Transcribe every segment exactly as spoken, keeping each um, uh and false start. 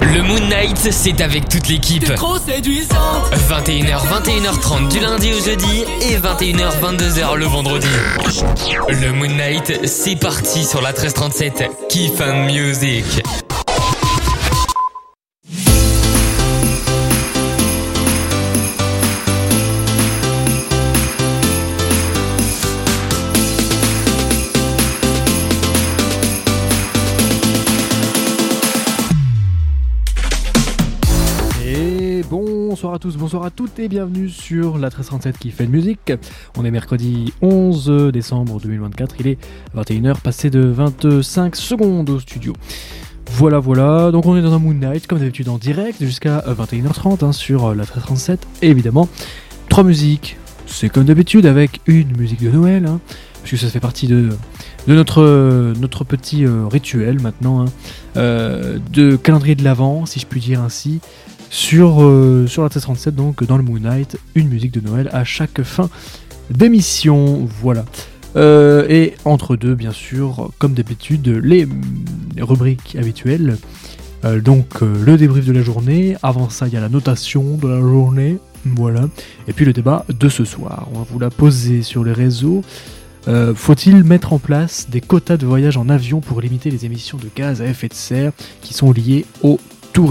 Le Moon Night, c'est avec toute l'équipe. T'es trop séduisante. vingt et une heures, vingt et une heures trente du lundi au jeudi et vingt et une heures, vingt-deux heures le vendredi. Le Moon Night, c'est parti sur la treize trente-sept. Kiff and Music. Bonsoir à tous, bonsoir à toutes et bienvenue sur la treize trente-sept qui fait de musique. On est mercredi onze décembre deux mille vingt-quatre, il est vingt et une heures passées de vingt-cinq secondes au studio. Voilà voilà, donc on est dans un Moon Night comme d'habitude en direct jusqu'à vingt et une heures trente hein, sur la treize trente-sept. Et évidemment, trois musiques, c'est comme d'habitude avec une musique de Noël, hein, puisque ça fait partie de, de notre, notre petit euh, rituel maintenant, hein, euh, de calendrier de l'Avent si je puis dire ainsi. Sur, euh, sur la treize trente-sept, donc dans le Moon Night, une musique de Noël à chaque fin d'émission. Voilà. Euh, et entre deux, bien sûr, comme d'habitude, les, les rubriques habituelles. Euh, donc euh, le débrief de la journée. Avant ça, il y a la notation de la journée. Voilà. Et puis le débat de ce soir. On va vous la poser sur les réseaux. Euh, faut-il mettre en place des quotas de voyage en avion pour limiter les émissions de gaz à effet de serre qui sont liées au tourisme ?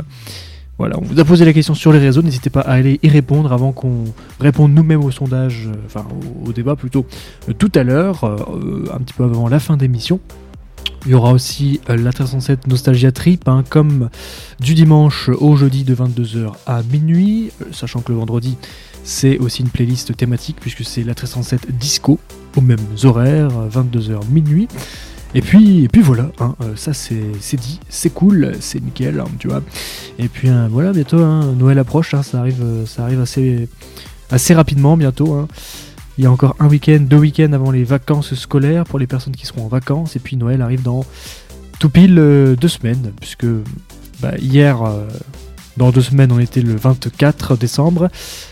Voilà, on vous a posé la question sur les réseaux, n'hésitez pas à aller y répondre avant qu'on réponde nous-mêmes au sondage, euh, enfin au, au débat plutôt, euh, tout à l'heure, euh, un petit peu avant la fin d'émission. Il y aura aussi euh, la treize trente-sept Nostalgia Trip, hein, comme du dimanche au jeudi de vingt-deux heures à minuit, euh, sachant que le vendredi c'est aussi une playlist thématique puisque c'est la treize trente-sept Disco, aux mêmes horaires, vingt-deux heures minuit. Et puis, et puis voilà, hein, euh, ça c'est, c'est dit, c'est cool, c'est nickel, hein, tu vois. Et puis euh, voilà, bientôt, hein, Noël approche, hein, ça arrive, euh, ça arrive assez, assez rapidement bientôt. Hein. Il y a encore un week-end, deux week-ends avant les vacances scolaires pour les personnes qui seront en vacances. Et puis Noël arrive dans tout pile euh, deux semaines, puisque bah, hier, euh, dans deux semaines, on était le vingt-quatre décembre.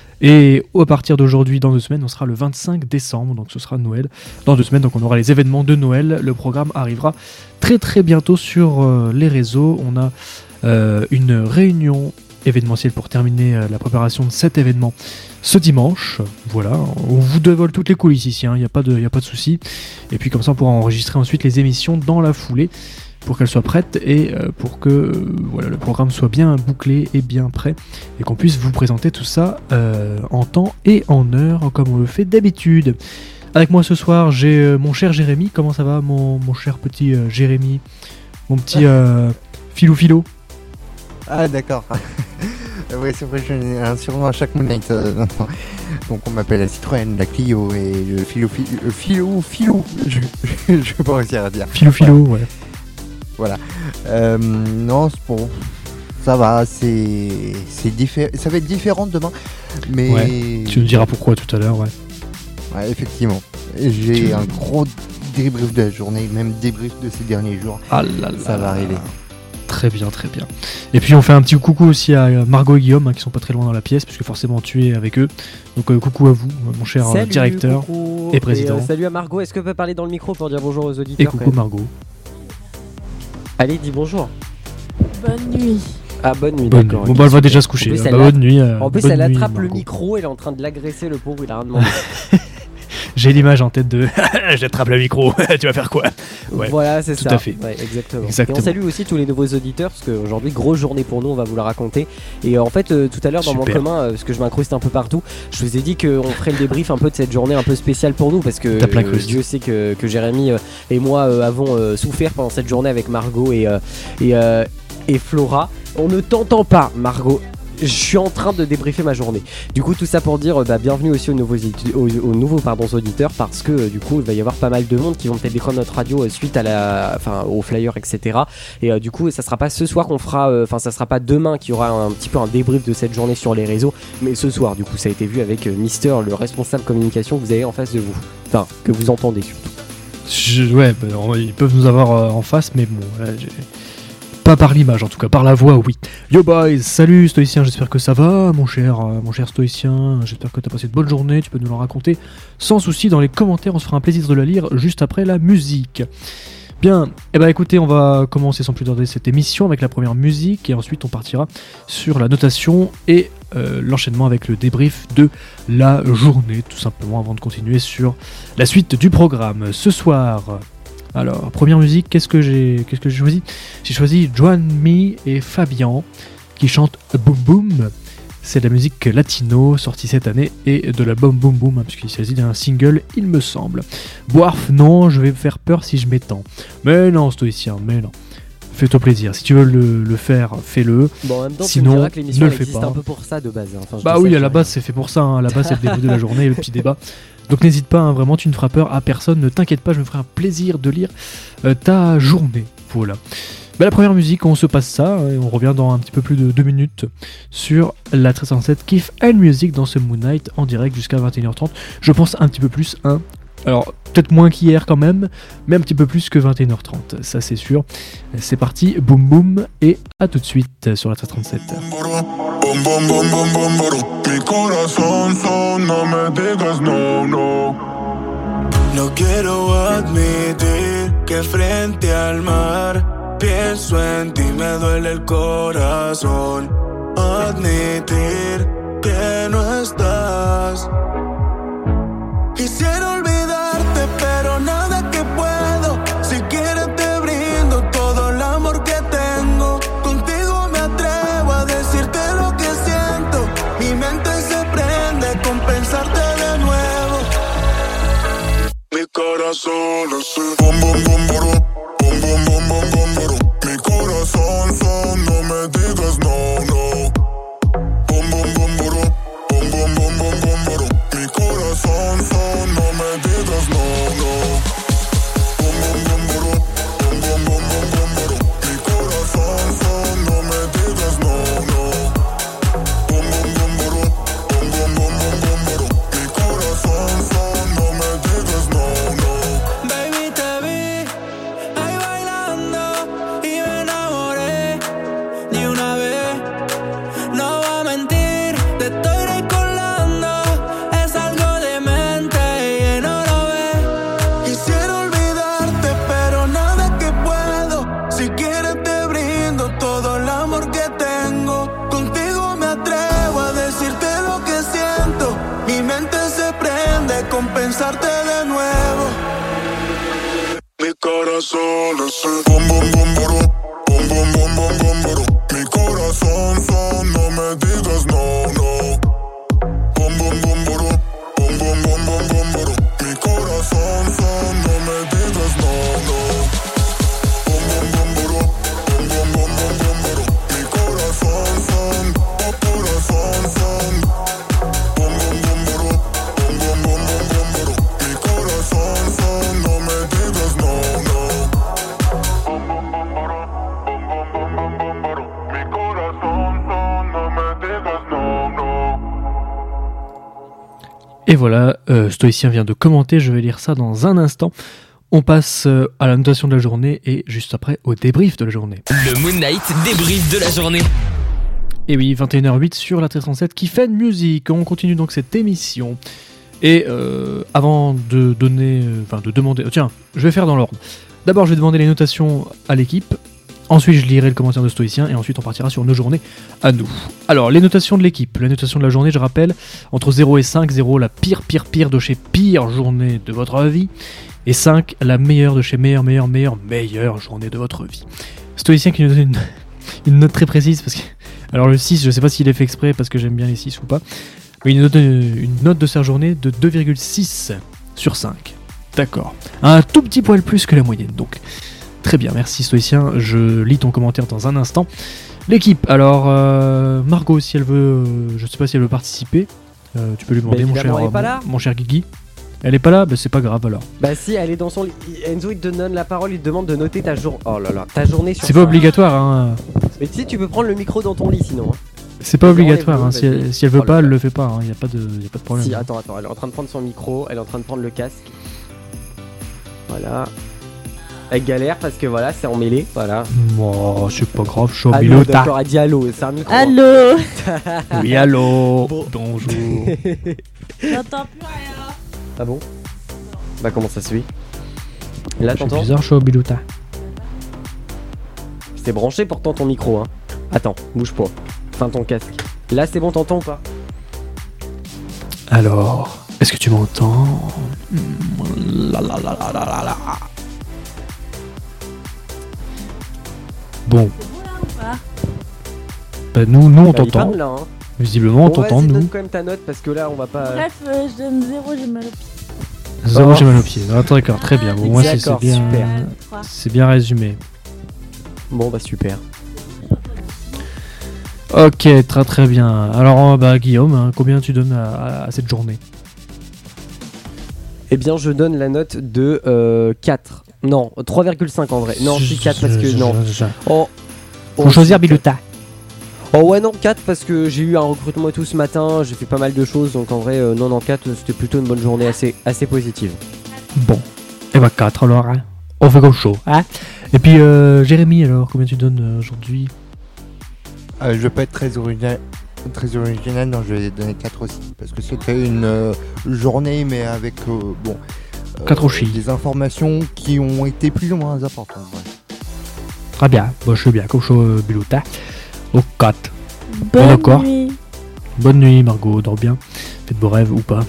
Et à partir d'aujourd'hui, dans deux semaines, on sera le vingt-cinq décembre, donc ce sera Noël. Dans deux semaines, donc on aura les événements de Noël. Le programme arrivera très très bientôt sur euh, les réseaux. On a euh, une réunion événementielle pour terminer euh, la préparation de cet événement ce dimanche. Voilà, on vous dévoile toutes les coulisses ici, il hein, n'y a pas de, y a pas de souci. Et puis comme ça, on pourra enregistrer ensuite les émissions dans la foulée pour qu'elles soient prêtes et euh, pour que euh, voilà, le programme soit bien bouclé et bien prêt et qu'on puisse vous présenter tout ça euh, en temps et en heure comme on le fait d'habitude. Avec moi ce soir, j'ai euh, mon cher Jérémy. Comment ça va mon, mon cher petit euh, Jérémy? Mon petit euh, filou filou. Ah d'accord. Oui, c'est vrai, j'ai un surnom à chaque Moon Night. Euh, donc on m'appelle la Citroën, la Clio et le filou filou, filou, filou. Je, je, je vais pas réussir à dire. Filou filou, ouais. Voilà. Euh, non, c'est bon. Ça va, c'est, c'est diffé- ça va être différent demain. Mais ouais, tu nous diras pourquoi tout à l'heure, ouais. Ouais, effectivement. J'ai tu... un gros débrief de la journée, même débrief de ces derniers jours. Ah là là. Ça va arriver. Très bien, très bien. Et puis on fait un petit coucou aussi à Margot et Guillaume, hein, qui sont pas très loin dans la pièce, puisque forcément tu es avec eux. Donc euh, coucou à vous, mon cher salut, directeur coucou. et président. Et, euh, salut à Margot, est-ce que tu peux parler dans le micro pour dire bonjour aux auditeurs? Et coucou Margot. Allez, dis bonjour. Bonne nuit. Ah, bonne nuit, bonne d'accord. Nuit. Bon, bah, elle va déjà se coucher. Plus, bah, bonne nuit. Euh, en plus, bonne elle nuit, attrape Margot. le micro, elle est en train de l'agresser, le pauvre, il a rien demandé. J'ai l'image en tête de j'attrape le micro, tu vas faire quoi? Ouais, voilà, c'est tout ça. à fait. Ouais, exactement. exactement. Et on salue aussi tous les nouveaux auditeurs parce qu'aujourd'hui, grosse journée pour nous, on va vous la raconter. Et euh, en fait, euh, tout à l'heure dans Super. mon commun, euh, parce que je m'incruste un peu partout, je vous ai dit qu'on ferait le débrief un peu de cette journée un peu spéciale pour nous parce que euh, Dieu sait que, que Jérémy euh, et moi euh, avons euh, souffert pendant cette journée avec Margot et, euh, et, euh, et Flora. On ne t'entend pas, Margot. Je suis en train de débriefer ma journée. Du coup, tout ça pour dire bah, bienvenue aussi aux nouveaux, étu- aux, aux nouveaux pardon, auditeurs parce que euh, du coup, il va y avoir pas mal de monde qui vont peut-être découvrir notre radio euh, suite à la, enfin, au flyer, et cetera. Et euh, du coup, ça sera pas ce soir qu'on fera, enfin, euh, ça sera pas demain qu'il y aura un, un petit peu un débrief de cette journée sur les réseaux, mais ce soir, du coup, ça a été vu avec euh, Mister, le responsable communication que vous avez en face de vous, enfin, que vous entendez surtout. Je, ouais, bah, ils peuvent nous avoir euh, en face, mais bon, là, j'ai... pas par l'image en tout cas, par la voix oui. Yo boys, salut Stoïcien, j'espère que ça va mon cher, euh, mon cher Stoïcien, j'espère que t'as passé de bonnes journées, tu peux nous le raconter sans souci dans les commentaires, on se fera un plaisir de la lire juste après la musique. Bien, eh ben écoutez, on va commencer sans plus tarder cette émission avec la première musique et ensuite on partira sur la notation et euh, l'enchaînement avec le débrief de la journée, tout simplement avant de continuer sur la suite du programme. Ce soir, alors première musique, qu'est-ce que j'ai, qu'est-ce que j'ai choisi ? J'ai choisi Joan Me et Fabian qui chantent Boom Boom. C'est de la musique latino sortie cette année et de l'album Boom Boom, hein, puisqu'il s'agit d'un single, il me semble. Boarf, non, je vais me faire peur si je m'étends. Mais non, stoïcien, mais non. Fais-toi plaisir. Si tu veux le, le faire, fais-le. Bon, en même temps, sinon, tu me diras que l'émission ne le fais existe pas. un peu pour ça de base. Hein. Enfin, je bah dis oui, ça, à la je- base, c'est fait pour ça. Hein. À la base, c'est le début de la journée, le petit débat. Donc n'hésite pas, hein, vraiment, tu ne feras peur à personne. Ne t'inquiète pas, je me ferai un plaisir de lire euh, ta journée. Voilà. Bah, la première musique, on se passe ça, et on revient dans un petit peu plus de deux minutes sur la treize cent sept Kiff and Music dans ce Moon Night en direct jusqu'à vingt et une heures trente. Je pense un petit peu plus, hein. Alors peut-être moins qu'hier quand même, mais un petit peu plus que vingt et une heures trente, ça c'est sûr. C'est parti, boum boum, et à tout de suite sur la treize cent trente-sept. Bum bum bum bum bum bum. Mi corazón son, no me digas no, no. No quiero admitir que frente al mar pienso en ti, me duele el corazón. Admitir que no estás. Quisiera olvidarte, pero nada que puedo. Si quieres te brindo todo el amor que tengo. Contigo me atrevo a decirte lo que siento. Mi mente se prende con pensarte de nuevo. Mi corazón así. Bum bum bum bum. Bum bum bum bum bum bum. Mi corazón son, no me digas no, no. Bum bum bum bum. Bum bum bum bum bum bum. Mi corazón son, no me digas no, no. Bum bum bum bum. Bum bum bum bum bum. Mi corazón son, no me digas no, no. Bum bum bum bum. Bum bum bum bum bum. Mi corazón son, no me digas no, no. Baby, te vi ahí bailando y me enamoré de una vez. No voy a mentir, te estoy recordando. Es algo demente y no lo ves. Quisiera olvidarte, pero nada que puedo. Si quieres te brindo todo el amor que tengo. Contigo me atrevo a decirte lo que siento. Mi mente se prende con pensarte de nuevo. Mi corazón así. Bum bum bum bum. Bum bum bum bum bum bum. Mi corazón son, no me digas no, no. Bum bum bum bum. Bum bum bum bum bum bum. Mi corazón son, no me digas no, no. Bum bum bum bum. Bum bum bum bum bum bum. Mi corazón son, oh corazón son. Bum bum bum bum. Bum bum bum bum bum bum. Mi corazón son, no me digas no, no. Bum bum bum bum. Bum bum bum bum bum bum. Mi corazón son, no me digas no, no. Et voilà, euh, Stoïcien vient de commenter, je vais lire ça dans un instant. On passe euh, à la notation de la journée et juste après au débrief de la journée. Le Moon Night débrief de la journée. Et oui, vingt et une heures huit sur la treize cent sept qui fait de musique. On continue donc cette émission. Et euh, avant de donner, enfin euh, de demander, tiens, je vais faire dans l'ordre. D'abord, je vais demander les notations à l'équipe. Ensuite, je lirai le commentaire de Stoïcien et ensuite on partira sur nos journées à nous. Alors, les notations de l'équipe. Les notations de la journée, je rappelle, entre zéro et cinq, zéro la pire, pire, pire de chez pire journée de votre vie. Et cinq, la meilleure de chez meilleure, meilleure, meilleure, meilleure journée de votre vie. Stoïcien qui nous donne une, une note très précise parce que... Alors le six, je sais pas s'il est fait exprès parce que j'aime bien les six ou pas. Mais il nous donne une note de sa journée de deux virgule six sur cinq. D'accord. Un tout petit poil plus que la moyenne donc. Très bien, merci Stoïcien. Je lis ton commentaire dans un instant. L'équipe, alors euh, Margot, si elle veut, euh, je sais pas si elle veut participer, euh, tu peux lui demander, Bah, mon cher, évidemment, elle est pas mon, là. mon cher Guigui. Elle est pas là, bah c'est pas grave alors. Bah si, elle est dans son lit. Enzo il te donne la parole, il te demande de noter ta journée. Oh là là, ta journée sur C'est pas cinq. obligatoire, hein. Mais tu sais, tu peux prendre le micro dans ton lit sinon. hein. C'est pas Vas-y, obligatoire, hein. enlève-le, Si, elle, vas-y. si elle veut Oh là pas, elle là. le fait pas, hein. Y a pas de, y a pas de problème. Si, attends, attends, elle est en train de prendre son micro, elle est en train de prendre le casque. Voilà. Elle galère parce que voilà, c'est emmêlé, voilà. Oh, c'est pas grave, chaud, Allô, Milota. d'accord, elle dit allô, c'est un micro. Allô. Oui, allô. Bon. Bonjour. J'entends plus rien. Ah bon? Bah comment ça se fait? Là C'est t'entends? bizarre, chaud, Milota. C'est branché pourtant ton micro, hein. Attends, bouge pas. Enfin ton casque. Là c'est bon, t'entends ou pas? Alors, est-ce que tu m'entends? La la la la la la la. Bon. Bah nous, nous on Bah, il t'entend. parle, là, hein. Visiblement on Bon, t'entend vas-y, nous. donne quand même ta note parce que là on va pas. Bref, euh, je donne zéro, j'ai mal au pied. Zéro, Oh. j'ai mal aux pieds. Ah, d'accord, très bien. Bon, moi c'est c'est D'accord, bien, super. c'est bien résumé. Bon bah super. Ok, très très bien. Alors, euh, bah Guillaume, hein, combien tu donnes à, à- à cette journée? Eh bien je donne la note de euh, quatre. Non, trois virgule cinq en vrai. Non, je suis quatre parce que non. Oh. Faut Oh, choisir c'est Biluta. Oh ouais non quatre parce que j'ai eu un recrutement et tout ce matin, j'ai fait pas mal de choses donc en vrai euh, non non quatre c'était plutôt une bonne journée assez, assez positive. Bon, et bah quatre alors, hein. On fait comme chaud, hein. Et puis euh, Jérémy alors, combien tu donnes euh, aujourd'hui? Euh, je vais pas être très original, très original, non, je vais donner quatre aussi. Parce que c'était une euh, journée, mais avec euh, bon, euh, Quatre aussi. des informations qui ont été plus ou moins importantes. Ouais. Très bien, bon, je suis bien, comme chaud euh, Biluta. Au quatre. Bonne d'accord. nuit. Bonne nuit Margot, dors bien. Faites beaux rêves ou pas.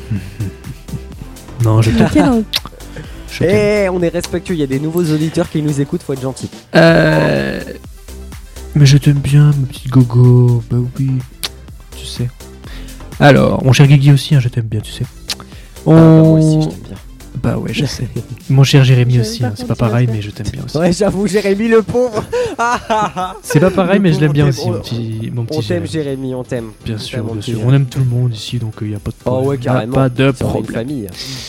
Non, je t'aime. Quel- Je t'aime. Eh on est respectueux, il y a des nouveaux auditeurs qui nous écoutent, faut être gentil. Euh... Mais je t'aime bien, ma petite gogo. Bah oui, tu sais. Alors, mon cher Guigui aussi, hein, je t'aime bien, tu sais. On... Ah, bah, moi aussi je t'aime bien. Bah ouais, je sais. Mon cher Jérémy Je aussi, savais hein, pas c'est quand pas tu pareil, l'as fait. mais je t'aime bien aussi. Ouais j'avoue Jérémy le pauvre. Ah, ah, ah. C'est pas pareil, Le mais je l'aime bien pauvre, aussi, on mon t'aime. petit, mon petit On t'aime Jérémy. Jérémy, on t'aime. Bien On sûr, t'aime, mon bien petit sûr. Jérémy. On aime tout le monde ici, donc il n'y a pas de Oh problème. ouais Y a carrément. pas de Si on est une problème. famille.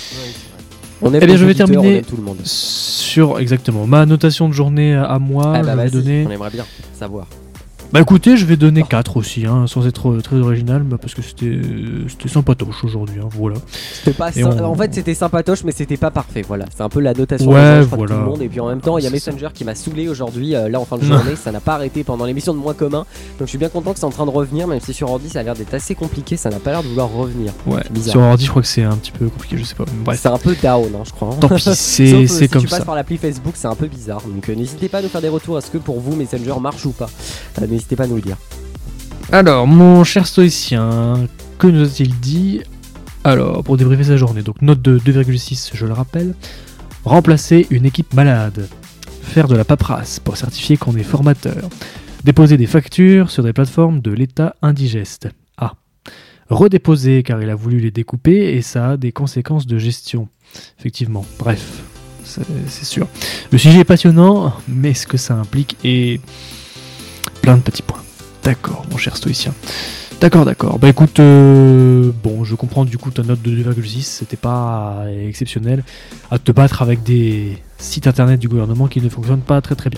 On aime Eh bien, nos je vais auditeurs, terminer on aime tout le monde. Sur, exactement, ma notation de journée à moi, Ah je bah vais vas-y, donner... on aimerait bien savoir. Bah écoutez, je vais donner quatre aussi, hein, sans être euh, très original, bah, parce que c'était c'était sympatoche aujourd'hui, hein, voilà. C'était pas Et sym- on- En fait c'était sympatoche mais c'était pas parfait, voilà. C'est un peu la notation Ouais, des gens, je crois, de voilà. tout le monde. Et puis en même temps il y a C'est ça. Messenger qui m'a saoulé aujourd'hui, euh, là en fin de journée, ça n'a pas arrêté pendant l'émission de Moins Commun. Donc je suis bien content que c'est en train de revenir, même si sur ordi ça a l'air d'être assez compliqué, ça n'a pas l'air de vouloir revenir. Ouais, bizarre. sur ordi, je crois que c'est un petit peu compliqué, je sais pas. Bref, C'est un peu down hein, je crois. hein. tant pis, Sauf, c'est euh, c'est si comme tu passes ça. par l'appli Facebook, c'est un peu bizarre. Donc euh, n'hésitez pas à nous faire des retours. Est-ce que pour vous Messenger marche ou pas? Euh, N'hésitez pas à nous le dire. Alors, mon cher stoïcien, que nous a-t-il dit? Alors, pour débriefer sa journée, donc note de deux virgule six, je le rappelle. Remplacer une équipe malade. Faire de la paperasse pour certifier qu'on est formateur. Déposer des factures sur des plateformes de l'État indigeste. Ah. Redéposer car il a voulu les découper et ça a des conséquences de gestion. Effectivement, bref, c'est c'est sûr. Le sujet est passionnant, mais ce que ça implique est plein de petits points. D'accord, mon cher stoïcien. D'accord, d'accord. Bah écoute, euh, bon, je comprends du coup ta note de deux virgule six, c'était pas exceptionnel à te battre avec des sites internet du gouvernement qui ne fonctionnent pas très très bien.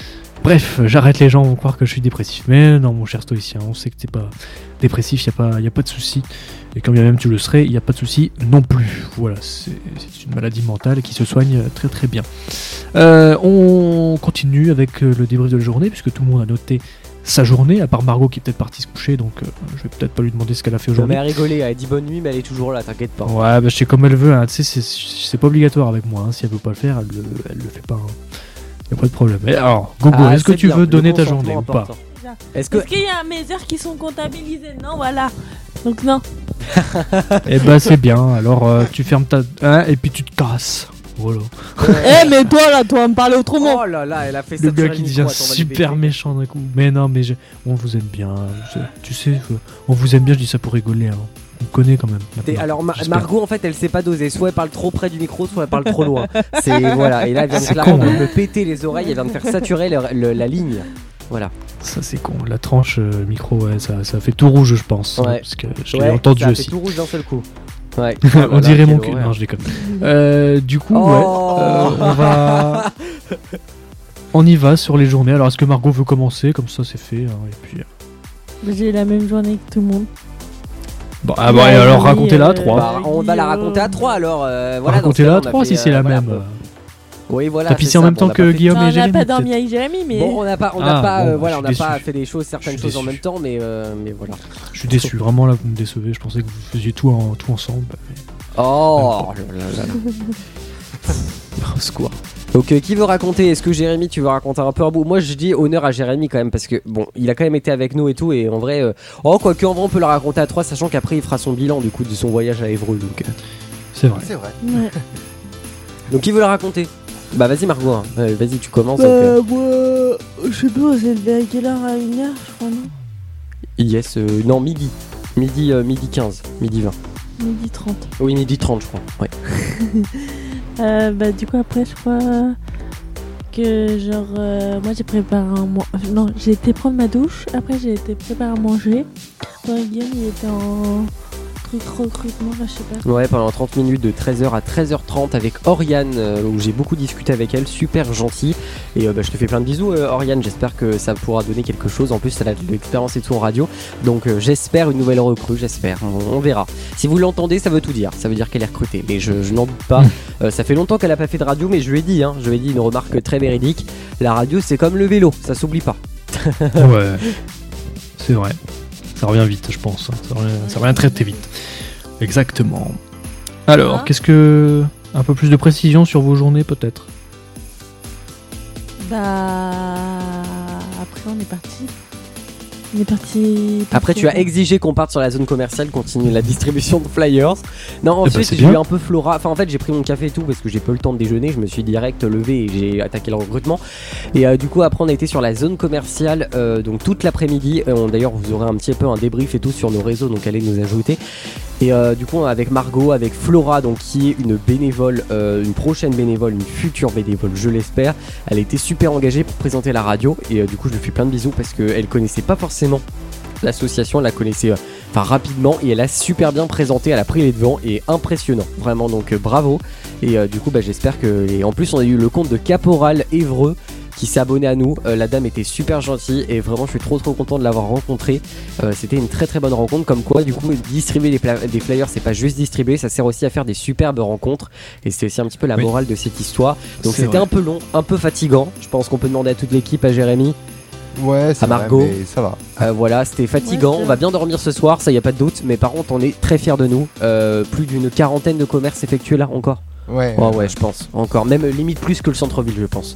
Bref, j'arrête, les gens vont croire que je suis dépressif. Mais non, mon cher stoïcien, on sait que t'es pas dépressif, y a pas, y a pas de souci. Et quand bien même tu le serais, y a pas de souci non plus. Voilà, c'est c'est une maladie mentale qui se soigne très très bien. Euh, on continue avec le débrief de la journée, puisque tout le monde a noté sa journée, à part Margot qui est peut-être partie se coucher, donc euh, je vais peut-être pas lui demander ce qu'elle a fait Non, mais aujourd'hui. elle a rigolé, elle a dit bonne nuit, mais elle est toujours là, t'inquiète pas. Ouais, bah je sais comme elle veut, hein. Tu sais, c'est- c'est pas obligatoire avec moi, hein. Si elle veut pas le faire, elle le, elle le fait pas. Hein. Y a pas de problème. Et alors, Gogo, Ah, est-ce que c'est tu bien, veux le donner ta consentement journée ou pas? important. Est-ce que. Est-ce qu'il y a mes heures qui sont comptabilisées? Non, voilà. Donc non. Eh bah c'est bien, alors euh, tu fermes ta... Hein, et puis tu te casses. Voilà. Eh, mais toi là, toi, me parler autrement. Oh là là, elle a fait Le saturer gars qui micro, devient attends, on va lui super péter. méchant d'un coup. Mais non, mais je- on vous aime bien. je- Tu sais, euh, on vous aime bien, je dis ça pour rigoler. Hein. On me connaît quand même. T'es- maintenant, Alors Ma- j'espère. Margot en fait elle sait pas doser, soit elle parle trop près du micro, soit elle parle trop loin. C'est voilà, et là elle vient de C'est clairement con, de hein. me péter les oreilles, elle vient de faire saturer le- le- la ligne. Voilà. Ça c'est con. La tranche euh, micro, ouais, ça, ça fait tout rouge, je pense. hein, Ouais. parce que je l'ai Ouais, entendu ça a aussi. fait tout rouge d'un seul coup. Ouais. On dirait mon cul. cul. Non, je déconne. Euh, du coup, Oh. ouais. euh, on va. On y va sur les journées. Alors, est-ce que Margot veut commencer? Comme ça, c'est fait. hein, et puis. euh, J'ai la même journée que tout le monde. Bon, ah bah, Ouais, alors oui, racontez-la à euh, trois. Bah, on va la Guillaume. raconter à trois alors. euh, voilà, dans ce Racontez-la cas-là, à on a trois fait, si c'est euh, la voilà, même. bon. Oui, voilà. T'as c'est pissé en ça. même Bon, temps on a que pas fait- Guillaume Non, et on n'a Jérémy. pas dormi peut-être. avec Jérémy, mais. Bon, on n'a pas, on Ah, n'a pas, bon, euh, bah, voilà, je on suis n'a pas déçu. fait des choses, certaines Je suis choses en déçu. même temps, mais, euh, mais voilà. Je suis déçu. Vraiment, là, vous me décevez. Je pensais que vous faisiez tout, en, tout ensemble. mais- Oh, là là là. Au secours. Donc euh, qui veut raconter? Est-ce que Jérémy, tu veux raconter un peu un bout? Moi je dis honneur à Jérémy quand même parce que bon, il a quand même été avec nous et tout et en vrai, euh... oh quoique en vrai on peut le raconter à trois, sachant qu'après il fera son bilan du coup de son voyage à Évreux. Donc euh... c'est vrai. C'est vrai. Ouais. Donc qui veut le raconter? Bah vas-y Margot, hein. euh, vas-y tu commences. Bah, donc, euh... moi, je sais pas, on s'est levé à quelle heure? À une heure, je crois, non? Yes, euh, non midi, midi, euh, midi quinze, midi vingt. Midi trente. Oui midi trente je crois. Ouais. euh, bah du coup après je crois que genre euh, moi j'ai préparé un mo- non j'ai été prendre ma douche, après j'ai été préparer à manger. Moi Guillaume il était en truc recrutement là je sais pas. Ouais, pendant trente minutes de treize heures à treize heures trente avec Oriane euh, où j'ai beaucoup discuté avec elle, super gentille et euh, bah, je te fais plein de bisous euh, Oriane, j'espère que ça pourra donner quelque chose, en plus elle a de l'expérience et tout en radio donc euh, j'espère une nouvelle recrue, j'espère, on, on verra. Si vous l'entendez ça veut tout dire, ça veut dire qu'elle est recrutée mais je, je n'en doute pas. euh, ça fait longtemps qu'elle a pas fait de radio mais je lui ai dit, hein, je lui ai dit une remarque très véridique, la radio c'est comme le vélo, ça s'oublie pas. Ouais, c'est vrai. Ça revient vite, je pense. Ça revient, ça revient très très vite. Exactement. Alors, Ah. qu'est-ce que... Un peu plus de précision sur vos journées, peut-être? Bah après on est parti. On est parti. Après tu as exigé qu'on parte sur la zone commerciale, continuer la distribution de flyers. Non Eh ben, ensuite c'est j'ai bien. eu un peu Flora, enfin en fait j'ai pris mon café et tout parce que j'ai pas eu le temps de déjeuner, je me suis direct levé et j'ai attaqué le recrutement. Et euh, du coup après on a été sur la zone commerciale euh, donc toute l'après-midi. Euh, on- D'ailleurs vous aurez un petit peu un débrief et tout sur nos réseaux donc allez nous ajouter. Et euh, du coup avec Margot, avec Flora donc qui est une bénévole, euh, une prochaine bénévole, une future bénévole je l'espère. Elle a été super engagée pour présenter la radio et euh, du coup je lui fais plein de bisous parce qu'elle connaissait pas forcément l'association, elle la connaissait euh, enfin rapidement et elle a super bien présenté, elle a pris les devants et impressionnant vraiment donc euh, bravo. Et euh, du coup bah, j'espère que et en plus on a eu le compte de Caporal Évreux qui s'est abonné à nous. Euh, la dame était super gentille et vraiment je suis trop trop content de l'avoir rencontrée. Euh, c'était une très très bonne rencontre, comme quoi du coup distribuer des, pla- des flyers c'est pas juste distribuer, ça sert aussi à faire des superbes rencontres et c'est aussi un petit peu la Oui. morale de cette histoire. Donc C'est c'était vrai. un peu long, un peu fatigant, je pense qu'on peut demander à toute l'équipe, à Jérémy. Ouais, c'est À Margot. vrai, mais ça va. Euh, voilà, c'était fatigant, Ouais, c'est on va bien dormir ce soir, ça y a pas de doute, mais par contre on est très fiers de nous. Euh, plus d'une quarantaine de commerces effectués là encore. Ouais. Oh ouais, je pense, encore, même euh, limite plus que le centre-ville je pense.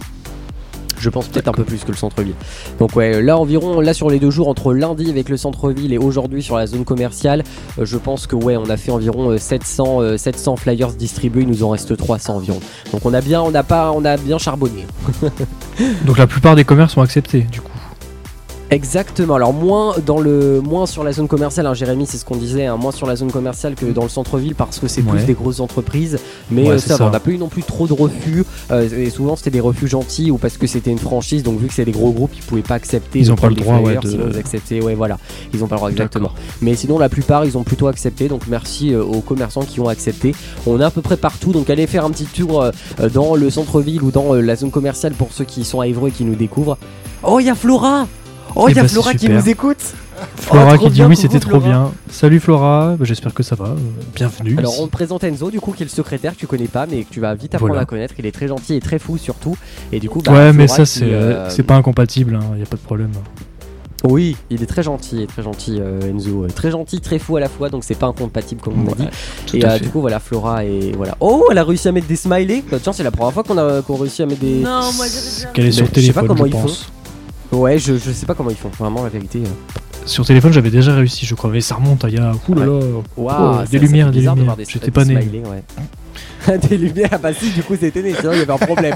Je pense peut-être un peu plus que le centre-ville. Donc ouais, là environ, là sur les deux jours, entre lundi avec le centre-ville et aujourd'hui sur la zone commerciale, euh, je pense que ouais, on a fait environ euh, sept cents, euh, sept cents flyers distribués, il nous en reste trois cents environ. Donc on a bien, on a pas, on a bien charbonné. Donc la plupart des commerces sont acceptés, du coup. Exactement. Alors moins dans le moins sur la zone commerciale, hein, Jérémy, c'est ce qu'on disait, hein, moins sur la zone commerciale que dans le centre-ville parce que c'est Ouais. plus des grosses entreprises. Mais Ouais, euh, c'est ça va, ça. on n'a pas eu non plus trop de refus. Euh, et souvent c'était des refus gentils ou parce que c'était une franchise. Donc vu que c'est des gros groupes, ils pouvaient pas accepter. Ils de ont pas le prendre des droit, ouais, flyers, de- sinon ils acceptaient. Ouais, voilà, ils ont pas le droit exactement. D'accord. Mais sinon la plupart ils ont plutôt accepté. Donc merci euh, aux commerçants qui ont accepté. On est à peu près partout. Donc allez faire un petit tour euh, euh, dans le centre-ville ou dans euh, la zone commerciale pour ceux qui sont à Évreux et qui nous découvrent. Oh, il y a Flora. Oh, Eh il y a bah, c'est Flora qui super. nous écoute. Flora Oh, trop qui dit bien, oui, coucou, c'était trop Flora. bien. Salut Flora, bah, j'espère que ça va. Euh, Bienvenue. Alors ici. on te présente Enzo du coup qui est le secrétaire que tu connais pas mais que tu vas vite apprendre Voilà. à connaître. Il est très gentil et très fou surtout. Et du coup bah, Ouais, mais Flora ça, qui, c'est euh, c'est pas incompatible, il y a pas de problème. Oui, il est très gentil, très gentil euh, Enzo, Euh, très gentil, très fou à la fois donc c'est pas incompatible comme on a dit. Ouais, tout Et à euh, fait. du coup voilà Flora et voilà. Oh, elle a réussi à mettre des smileys. Bah, tiens, c'est la première fois qu'on a qu'on réussit à mettre des. Non, moi j'avais déjà. Qu'elle est Mais sur je sais pas téléphone, comment je ils font. pense. Ouais, je, je sais pas comment ils font. Vraiment la vérité. euh. Sur téléphone, j'avais déjà réussi, je crois. Mais ça remonte à il y a. Ouh là là. Waouh, Oh, ça- des ça fait lumières, des bizarre de lumières. voir des- J'étais des pas né. smileys, ouais. Des lumières, ah bah si, du coup c'était né, sinon il y avait un problème.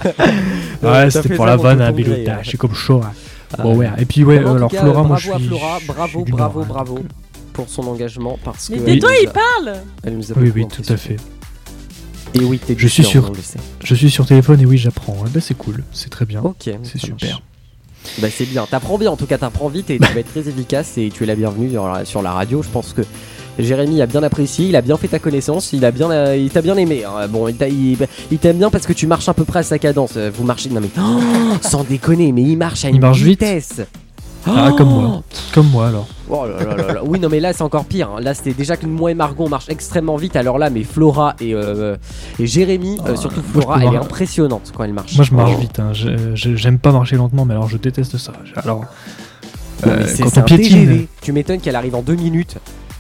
Ouais, c'était pour la vanne à Bélo. Bélotage. Je suis comme chaud. hein. Bon, ouais. Et puis, ouais, En tout alors cas, Flora, moi bravo je à suis. Flora, je bravo, suis du bravo, Nord, hein, bravo donc, pour son engagement parce Mais que. tais-toi, elle il nous a- parle. Elle nous a Oui, beaucoup oui, impressionnés. tout à fait. Et oui, t'es Je suis sûr, sûr. on le sait. Je suis sur téléphone et oui, j'apprends. Ouais, bah, c'est cool, c'est très bien. Ok, C'est ça super. marche. Bah c'est bien, t'apprends bien en tout cas, t'apprends vite et tu vas être très efficace et tu es la bienvenue sur la, sur la radio. Je pense que Jérémy a bien apprécié, il a bien fait ta connaissance, il a bien, euh, il t'a bien aimé. hein. Bon, il, t'a- il- il t'aime bien parce que tu marches à peu près à sa cadence. Euh, Vous marchez, non mais oh, sans déconner, mais il marche à Il une marche vite. vitesse. Ah, Oh comme moi. Comme moi alors. Oh là là là là. Oui, non mais là c'est encore pire. hein. Là c'était déjà que moi et Margot on marche extrêmement vite. Alors là, mais Flora et, euh, et Jérémy, euh, Ah, surtout moi, je Flora, peux elle est voir- impressionnante quand elle marche. Moi je marche Oh. vite, hein. Je- je- j'aime pas marcher lentement, mais alors je déteste ça. Alors, Non, euh, mais c'est quand c'est on un T G piétine, V. Tu m'étonnes qu'elle arrive en deux minutes.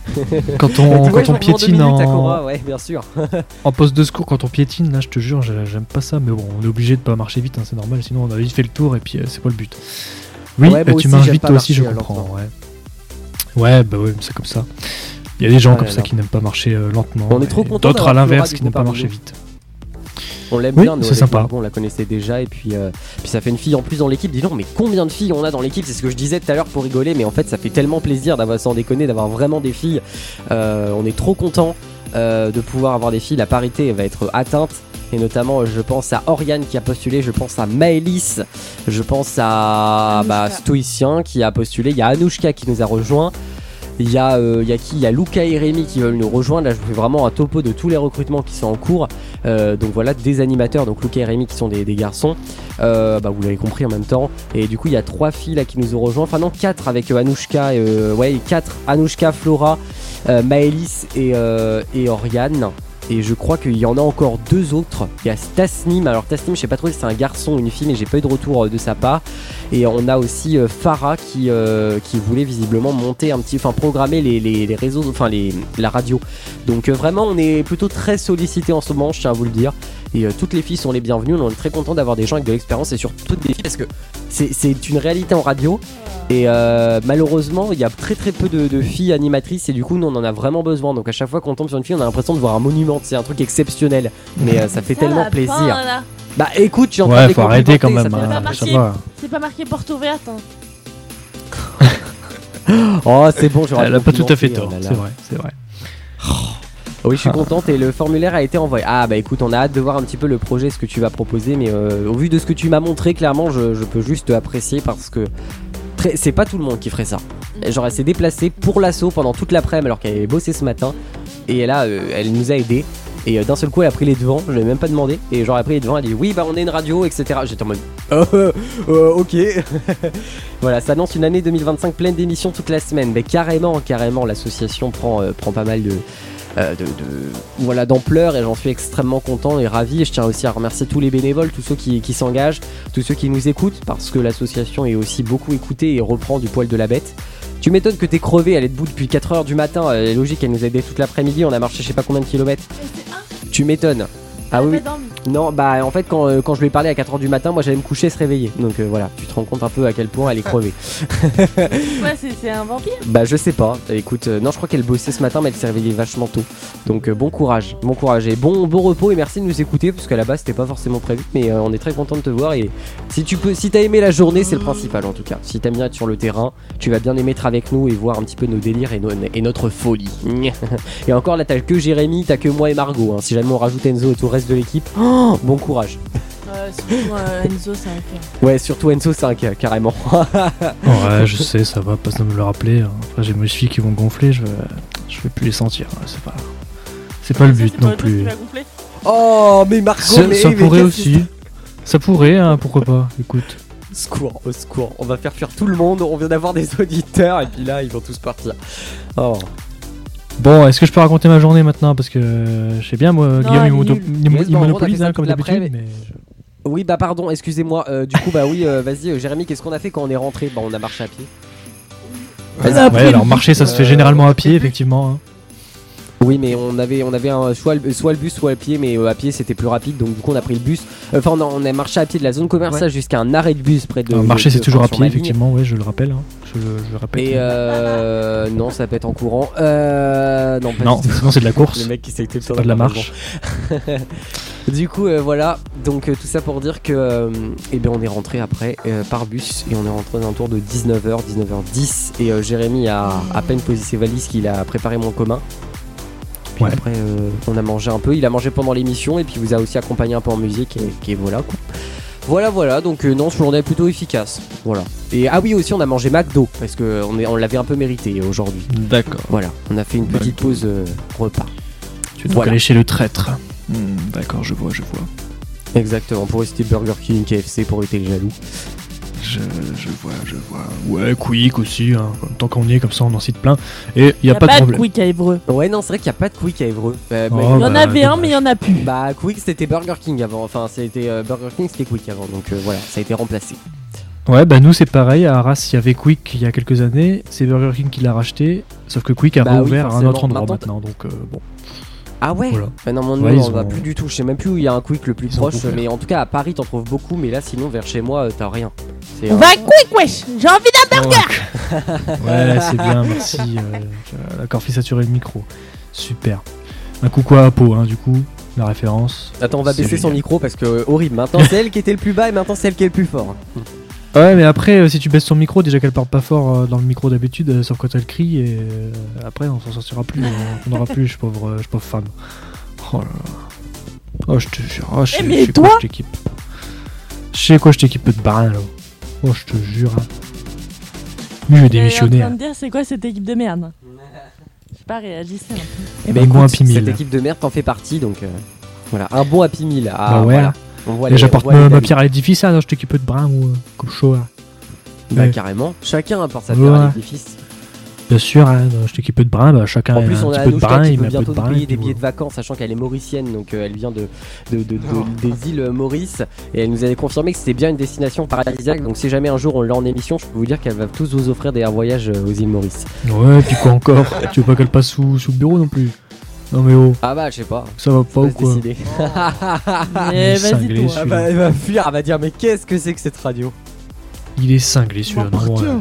Quand on, Ouais, quand on piétine en, Takora, ouais, bien sûr. en poste de secours, quand on piétine, là, je te jure, j'aime pas ça. Mais bon, on est obligé de pas marcher vite, hein, c'est normal. Sinon, on a vite fait le tour et puis euh, c'est pas le but. Oui, ouais, bah, tu aussi, m'invites toi aussi, je marcher, comprends. Ouais. ouais, bah ouais, c'est comme ça. Il y a des gens ouais, comme non. ça qui n'aiment pas marcher euh, lentement. On est trop contents d'autres à d'avoir l'inverse Flora, qui du n'aiment coup, pas parmi marcher nous. vite. On l'aime Oui, bien, nous, c'est avec sympa. Margot, on la connaissait déjà, et puis, euh, puis ça fait une fille en plus dans l'équipe. Dis donc, mais combien de filles on a dans l'équipe? C'est ce que je disais tout à l'heure pour rigoler, mais en fait, ça fait tellement plaisir d'avoir, sans déconner, d'avoir vraiment des filles. Euh, on est trop contents euh, de pouvoir avoir des filles. La parité va être atteinte. Et notamment, je pense à Oriane qui a postulé, je pense à Maëlys, je pense à bah, Stoïcien qui a postulé, il y a Anouchka qui nous a rejoint. Il y, a, euh, il y a qui Il y a Luca et Rémi qui veulent nous rejoindre. Là, je vous fais vraiment un topo de tous les recrutements qui sont en cours. Euh, donc voilà, des animateurs, donc Luca et Rémi qui sont des, des garçons. Euh, bah, vous l'avez compris en même temps. Et du coup, il y a trois filles là qui nous ont rejoints. Enfin non, quatre avec euh, Anouchka. Euh, ouais, quatre. Anouchka, Flora, euh, Maëlys et, euh, et Oriane. Et je crois qu'il y en a encore deux autres. Il y a Tasnim. Alors Tasnim, je sais pas trop si c'est un garçon ou une fille, mais j'ai pas eu de retour euh, de sa part. Et on a aussi euh, Farah qui, euh, qui voulait visiblement monter un petit, enfin programmer les, les, les réseaux, enfin les, la radio. Donc euh, vraiment, on est plutôt très sollicité en ce moment, je tiens à vous le dire. Et euh, toutes les filles sont les bienvenues. On est très content d'avoir des gens avec de l'expérience et surtout des filles parce que c'est, c'est une réalité en radio. Et euh, malheureusement, il y a très très peu de, de filles animatrices et du coup, nous on en a vraiment besoin. Donc à chaque fois qu'on tombe sur une fille, on a l'impression de voir un monument. C'est un truc exceptionnel, mais euh, ça fait Ça tellement va plaisir. pas, là. Bah écoute, j'ai en train Ouais, de les faut arrêter quand complimenter, même. ça hein, pas ça marqué. va. C'est pas marqué porte ouverte. Hein. fait- Oh, c'est bon, j'aurais Elle a pas tout à fait complimenté, tort, oh là là. c'est vrai, c'est vrai. Oui, je suis contente et le formulaire a été envoyé. Ah bah écoute, on a hâte de voir un petit peu le projet, ce que tu vas proposer, mais euh, au vu de ce que tu m'as montré, clairement, je, je peux juste apprécier parce que très- c'est pas tout le monde qui ferait ça. Genre, elle s'est déplacée pour l'assaut pendant toute l'après-midi alors qu'elle avait bossé ce matin et là, euh, elle nous a aidés. Et euh, d'un seul coup, elle a pris les devants, je l'ai même pas demandé. Et genre, elle a pris les devants, elle a dit oui, bah on est une radio, et cetera. J'étais en mode euh, euh, euh, ok. Voilà, ça annonce une année deux mille vingt-cinq pleine d'émissions toute la semaine. Mais carrément, carrément, l'association prend, euh, prend pas mal de. Euh, de, de voilà d'ampleur et j'en suis extrêmement content et ravi. Et je tiens aussi à remercier tous les bénévoles, tous ceux qui, qui s'engagent, tous ceux qui nous écoutent parce que l'association est aussi beaucoup écoutée et reprend du poil de la bête. Tu m'étonnes que t'es crevé, elle est debout depuis quatre heures du matin, euh, logique, elle nous a aidé toute l'après-midi, on a marché je sais pas combien de kilomètres. Tu m'étonnes. Ah oui, oui. Non, bah en fait quand, euh, quand je lui ai parlé à quatre heures du matin, moi j'allais me coucher et se réveiller. Donc euh, voilà, tu te rends compte un peu à quel point elle est crevée. Ouais, c'est, c'est un vampire. Bah je sais pas, écoute, euh, non je crois qu'elle bossait ce matin mais elle s'est réveillée vachement tôt. Donc euh, bon courage, bon courage et bon, bon repos et merci de nous écouter parce qu'à la base c'était pas forcément prévu mais euh, on est très content de te voir et si tu peux, si t'as aimé la journée c'est le principal en tout cas. Si t'aimes bien être sur le terrain, tu vas bien aimer être avec nous et voir un petit peu nos délires et, no- et notre folie. Et encore là t'as que Jérémy, t'as que moi et Margot, hein. Si jamais on rajoute Enzo et tout le reste de l'équipe, oh, bon courage. Euh, surtout euh, Enzo, c'est un cœur. Ouais surtout Enzo cinq carrément. Ouais, je sais, ça va, pas de me le rappeler. hein. Après, j'ai mes chevilles qui vont gonfler, je vais, je vais plus les sentir. ouais, C'est pas, c'est pas le Ça, but c'est pas non le truc plus. qui va gonfler. Oh mais Margot, Ça, mais, ça mais pourrait qu'est-ce que aussi. Ça pourrait, hein, pourquoi pas. Écoute. Secours, au secours, on va faire fuir tout le monde, on vient d'avoir des auditeurs et puis là ils vont tous partir. Oh. Bon, est-ce que je peux raconter ma journée maintenant? Parce que euh, je sais bien, moi, Non, Guillaume, elle il, est moto- nulle. il mo- Yes, il bon, on a monopolise fait ça hein, comme toute l'après, d'habitude. Mais... je- Oui bah pardon, excusez-moi, euh, du coup bah oui, euh, vas-y euh, Jérémy, qu'est-ce qu'on a fait quand on est rentré? Bah on a marché à pied. Ouais, alors marcher, ça se fait Euh, généralement à pied, effectivement. hein. Oui mais on avait, on avait un, soit, le, soit le bus soit à pied mais euh, à pied c'était plus rapide donc du coup on a pris le bus. Enfin on a, on a marché à pied de la zone commerciale jusqu'à un arrêt de bus près de... Alors, marcher, de- c'est de- toujours à sur pied, ma ligne. effectivement, ouais, je le rappelle. hein. Je, le- je le répète. Et euh... non ça peut être en courant. Euh... Non pas Non, du tout. sinon c'est de la course. Le mec qui s'est été C'est pas de la marche. Du coup euh, voilà, donc euh, tout ça pour dire que euh, eh bien on est rentré après euh, par bus et on est rentré d'un tour de dix-neuf heures, dix-neuf heures dix et euh, Jérémy a à peine posé ses valises qu'il a préparé mon commun. Puis Ouais. après euh, on a mangé un peu, il a mangé pendant l'émission et puis vous a aussi accompagné un peu en musique et, et voilà quoi. Voilà voilà, donc euh, non, journée plutôt efficace. Voilà. Et ah oui aussi on a mangé McDo parce que on, est, on l'avait un peu mérité aujourd'hui. D'accord. Voilà, on a fait une petite pause euh, repas. Tu dois Voilà. aller chez le traître. Hmm, D'accord, je vois, je vois. Exactement, pour rester Burger King, K F C pour éviter les jaloux. Je, je vois, je vois. Ouais, Quick aussi. Hein. Tant qu'on y est, comme ça, on en cite plein. Et il y a pas de problème. Quick à Évreux. Ouais, non, c'est vrai qu'il n'y a pas de Quick à Évreux. Euh, Oh, bah, Il y en bah, avait un, dommage. mais il y en a plus. bah, Quick c'était Burger King avant. Enfin, c'était euh, Burger King, c'était Quick avant. Donc euh, voilà, ça a été remplacé. Ouais, bah nous c'est pareil, à Arras il y avait Quick il y a quelques années, c'est Burger King qui l'a racheté, sauf que Quick a Bah oui, rouvert à un autre forcément. endroit Maintenant, maintenant, donc euh, bon. Ah ouais Voilà. bah non, non, Ouais, non, ils on va ont- plus du tout. Je sais même plus où il y a un Quick le plus Ils ont proche, rouvert. mais en tout cas à Paris t'en trouves beaucoup, mais là sinon vers chez moi euh, t'as rien. C'est, On euh, va à Quick, wesh. J'ai envie d'un burger. Ouais, c'est bien, merci. Euh, D'accord, fait saturer le micro. Super. Un coucou à Apo, hein, du coup, la référence. Attends, on va C'est baisser son génial. micro parce que euh, horrible. Maintenant c'est elle qui était le plus bas et maintenant c'est elle qui est le plus fort. Ouais, mais après, euh, si tu baisses ton micro, déjà qu'elle parle pas fort euh, dans le micro d'habitude, euh, sauf quand elle crie, et euh, après on s'en sortira plus, euh, on n'aura plus, je pauvre, euh, je pauvre femme. Oh là là. Oh, je te jure, oh, je sais Eh, mais je sais quoi toi je t'équipe. Je sais quoi je t'équipe de barin là. Oh, je te jure. Hein. Lui, je vais démissionner. en train Hein. de dire c'est quoi cette équipe de merde. Je sais pas, réagissez un peu. Eh Bah ben, bon écoute, Happy Meal. cette équipe de merde t'en fait partie donc euh, voilà, un bon Happy Meal. Ah, Bah ouais. voilà. On voit Et les- j'apporte on voit ma, les ma amis. pierre à l'édifice, hein, non, je t'équipe de brin ou euh, comme chaud. Hein. Bah Ouais. carrément, chacun apporte sa Ouais. pierre à l'édifice. Bien sûr, hein, je t'équipe de brin, bah, chacun En a plus, un on petit a peu de Anouchka brin, qui il peut met un peu bientôt de nous brin. payer et des puis billets de voilà. vacances, sachant qu'elle est mauricienne, donc euh, elle vient de, de, de- de- des îles Maurice. Et elle nous avait confirmé que c'était bien une destination paradisiaque. Donc, si jamais un jour on l'a en émission, je peux vous dire qu'elle va tous vous offrir des voyages euh, aux îles Maurice. Ouais, puis quoi encore? Tu veux pas qu'elle passe sous, sous le bureau non plus? Non mais oh, Ah bah, je sais pas. ça va pas Faut ou se quoi? décider. Mais est vas-y, cinglé, toi. celui-là. Ah bah, elle va fuir, elle va dire mais qu'est-ce que c'est que cette radio? Il est cinglé celui-là. On va non, partir. ouais.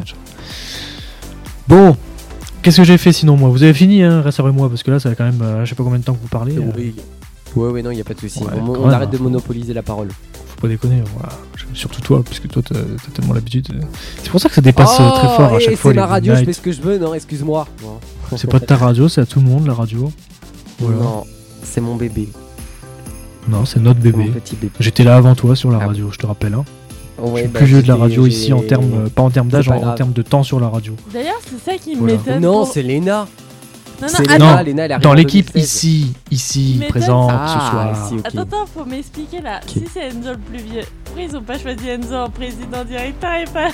Bon, qu'est-ce que j'ai fait sinon moi? Vous avez fini, hein, rassurez-moi, parce que là ça va quand même, euh, je sais pas combien de temps que vous parlez. euh, Oui. Ouais, ouais, non, y a pas de souci. Ouais, on quand on même, arrête hein, de faut- monopoliser la parole. Faut pas déconner, voilà. Surtout toi, parce que toi t'as t'as tellement l'habitude. C'est pour ça que ça dépasse euh, très fort à Oh, chaque et fois. c'est ma les radio, je nights. fais ce que je veux, non, excuse-moi. Non, C'est pas de ta radio, c'est à tout le monde la radio. Voilà. non c'est mon bébé. Non, c'est notre C'est mon bébé. petit bébé. J'étais là avant toi sur la Ah. radio, je te rappelle. Hein. Ouais, je suis le bah, plus vieux de la j'étais- radio j'ai- ici en termes, euh, pas en termes d'âge, C'est pas en, en grave. termes de temps sur la radio. D'ailleurs, c'est ça qui Voilà. m'étonne. Non, pour- c'est Léna. Non, non, C'est attends. Léna, Non, Léna, elle est arrivée Dans en l'équipe deux mille seize. ici, ici, Mais présente Ah, ce soir. si, ok. Attends, attends, faut m'expliquer là. Si c'est Enzo le plus vieux, pourquoi ils ont pas choisi Enzo en président directeur et pas.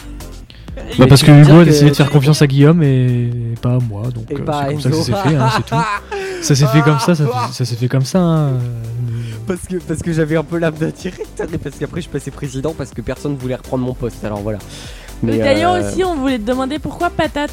Bah parce que tu veux Hugo dire a que- décidé de faire confiance à Guillaume et pas à moi, donc Et euh, pas c'est comme ça que ça Enzo. s'est fait, hein, c'est tout. Ça s'est fait comme ça, ça, fait- ça s'est fait comme ça. hein. Parce que, parce que j'avais un peu l'âme d'un directeur et parce qu'après je passais président parce que personne voulait reprendre mon poste. Alors voilà. Mais d'ailleurs euh, aussi, on voulait te demander pourquoi patate.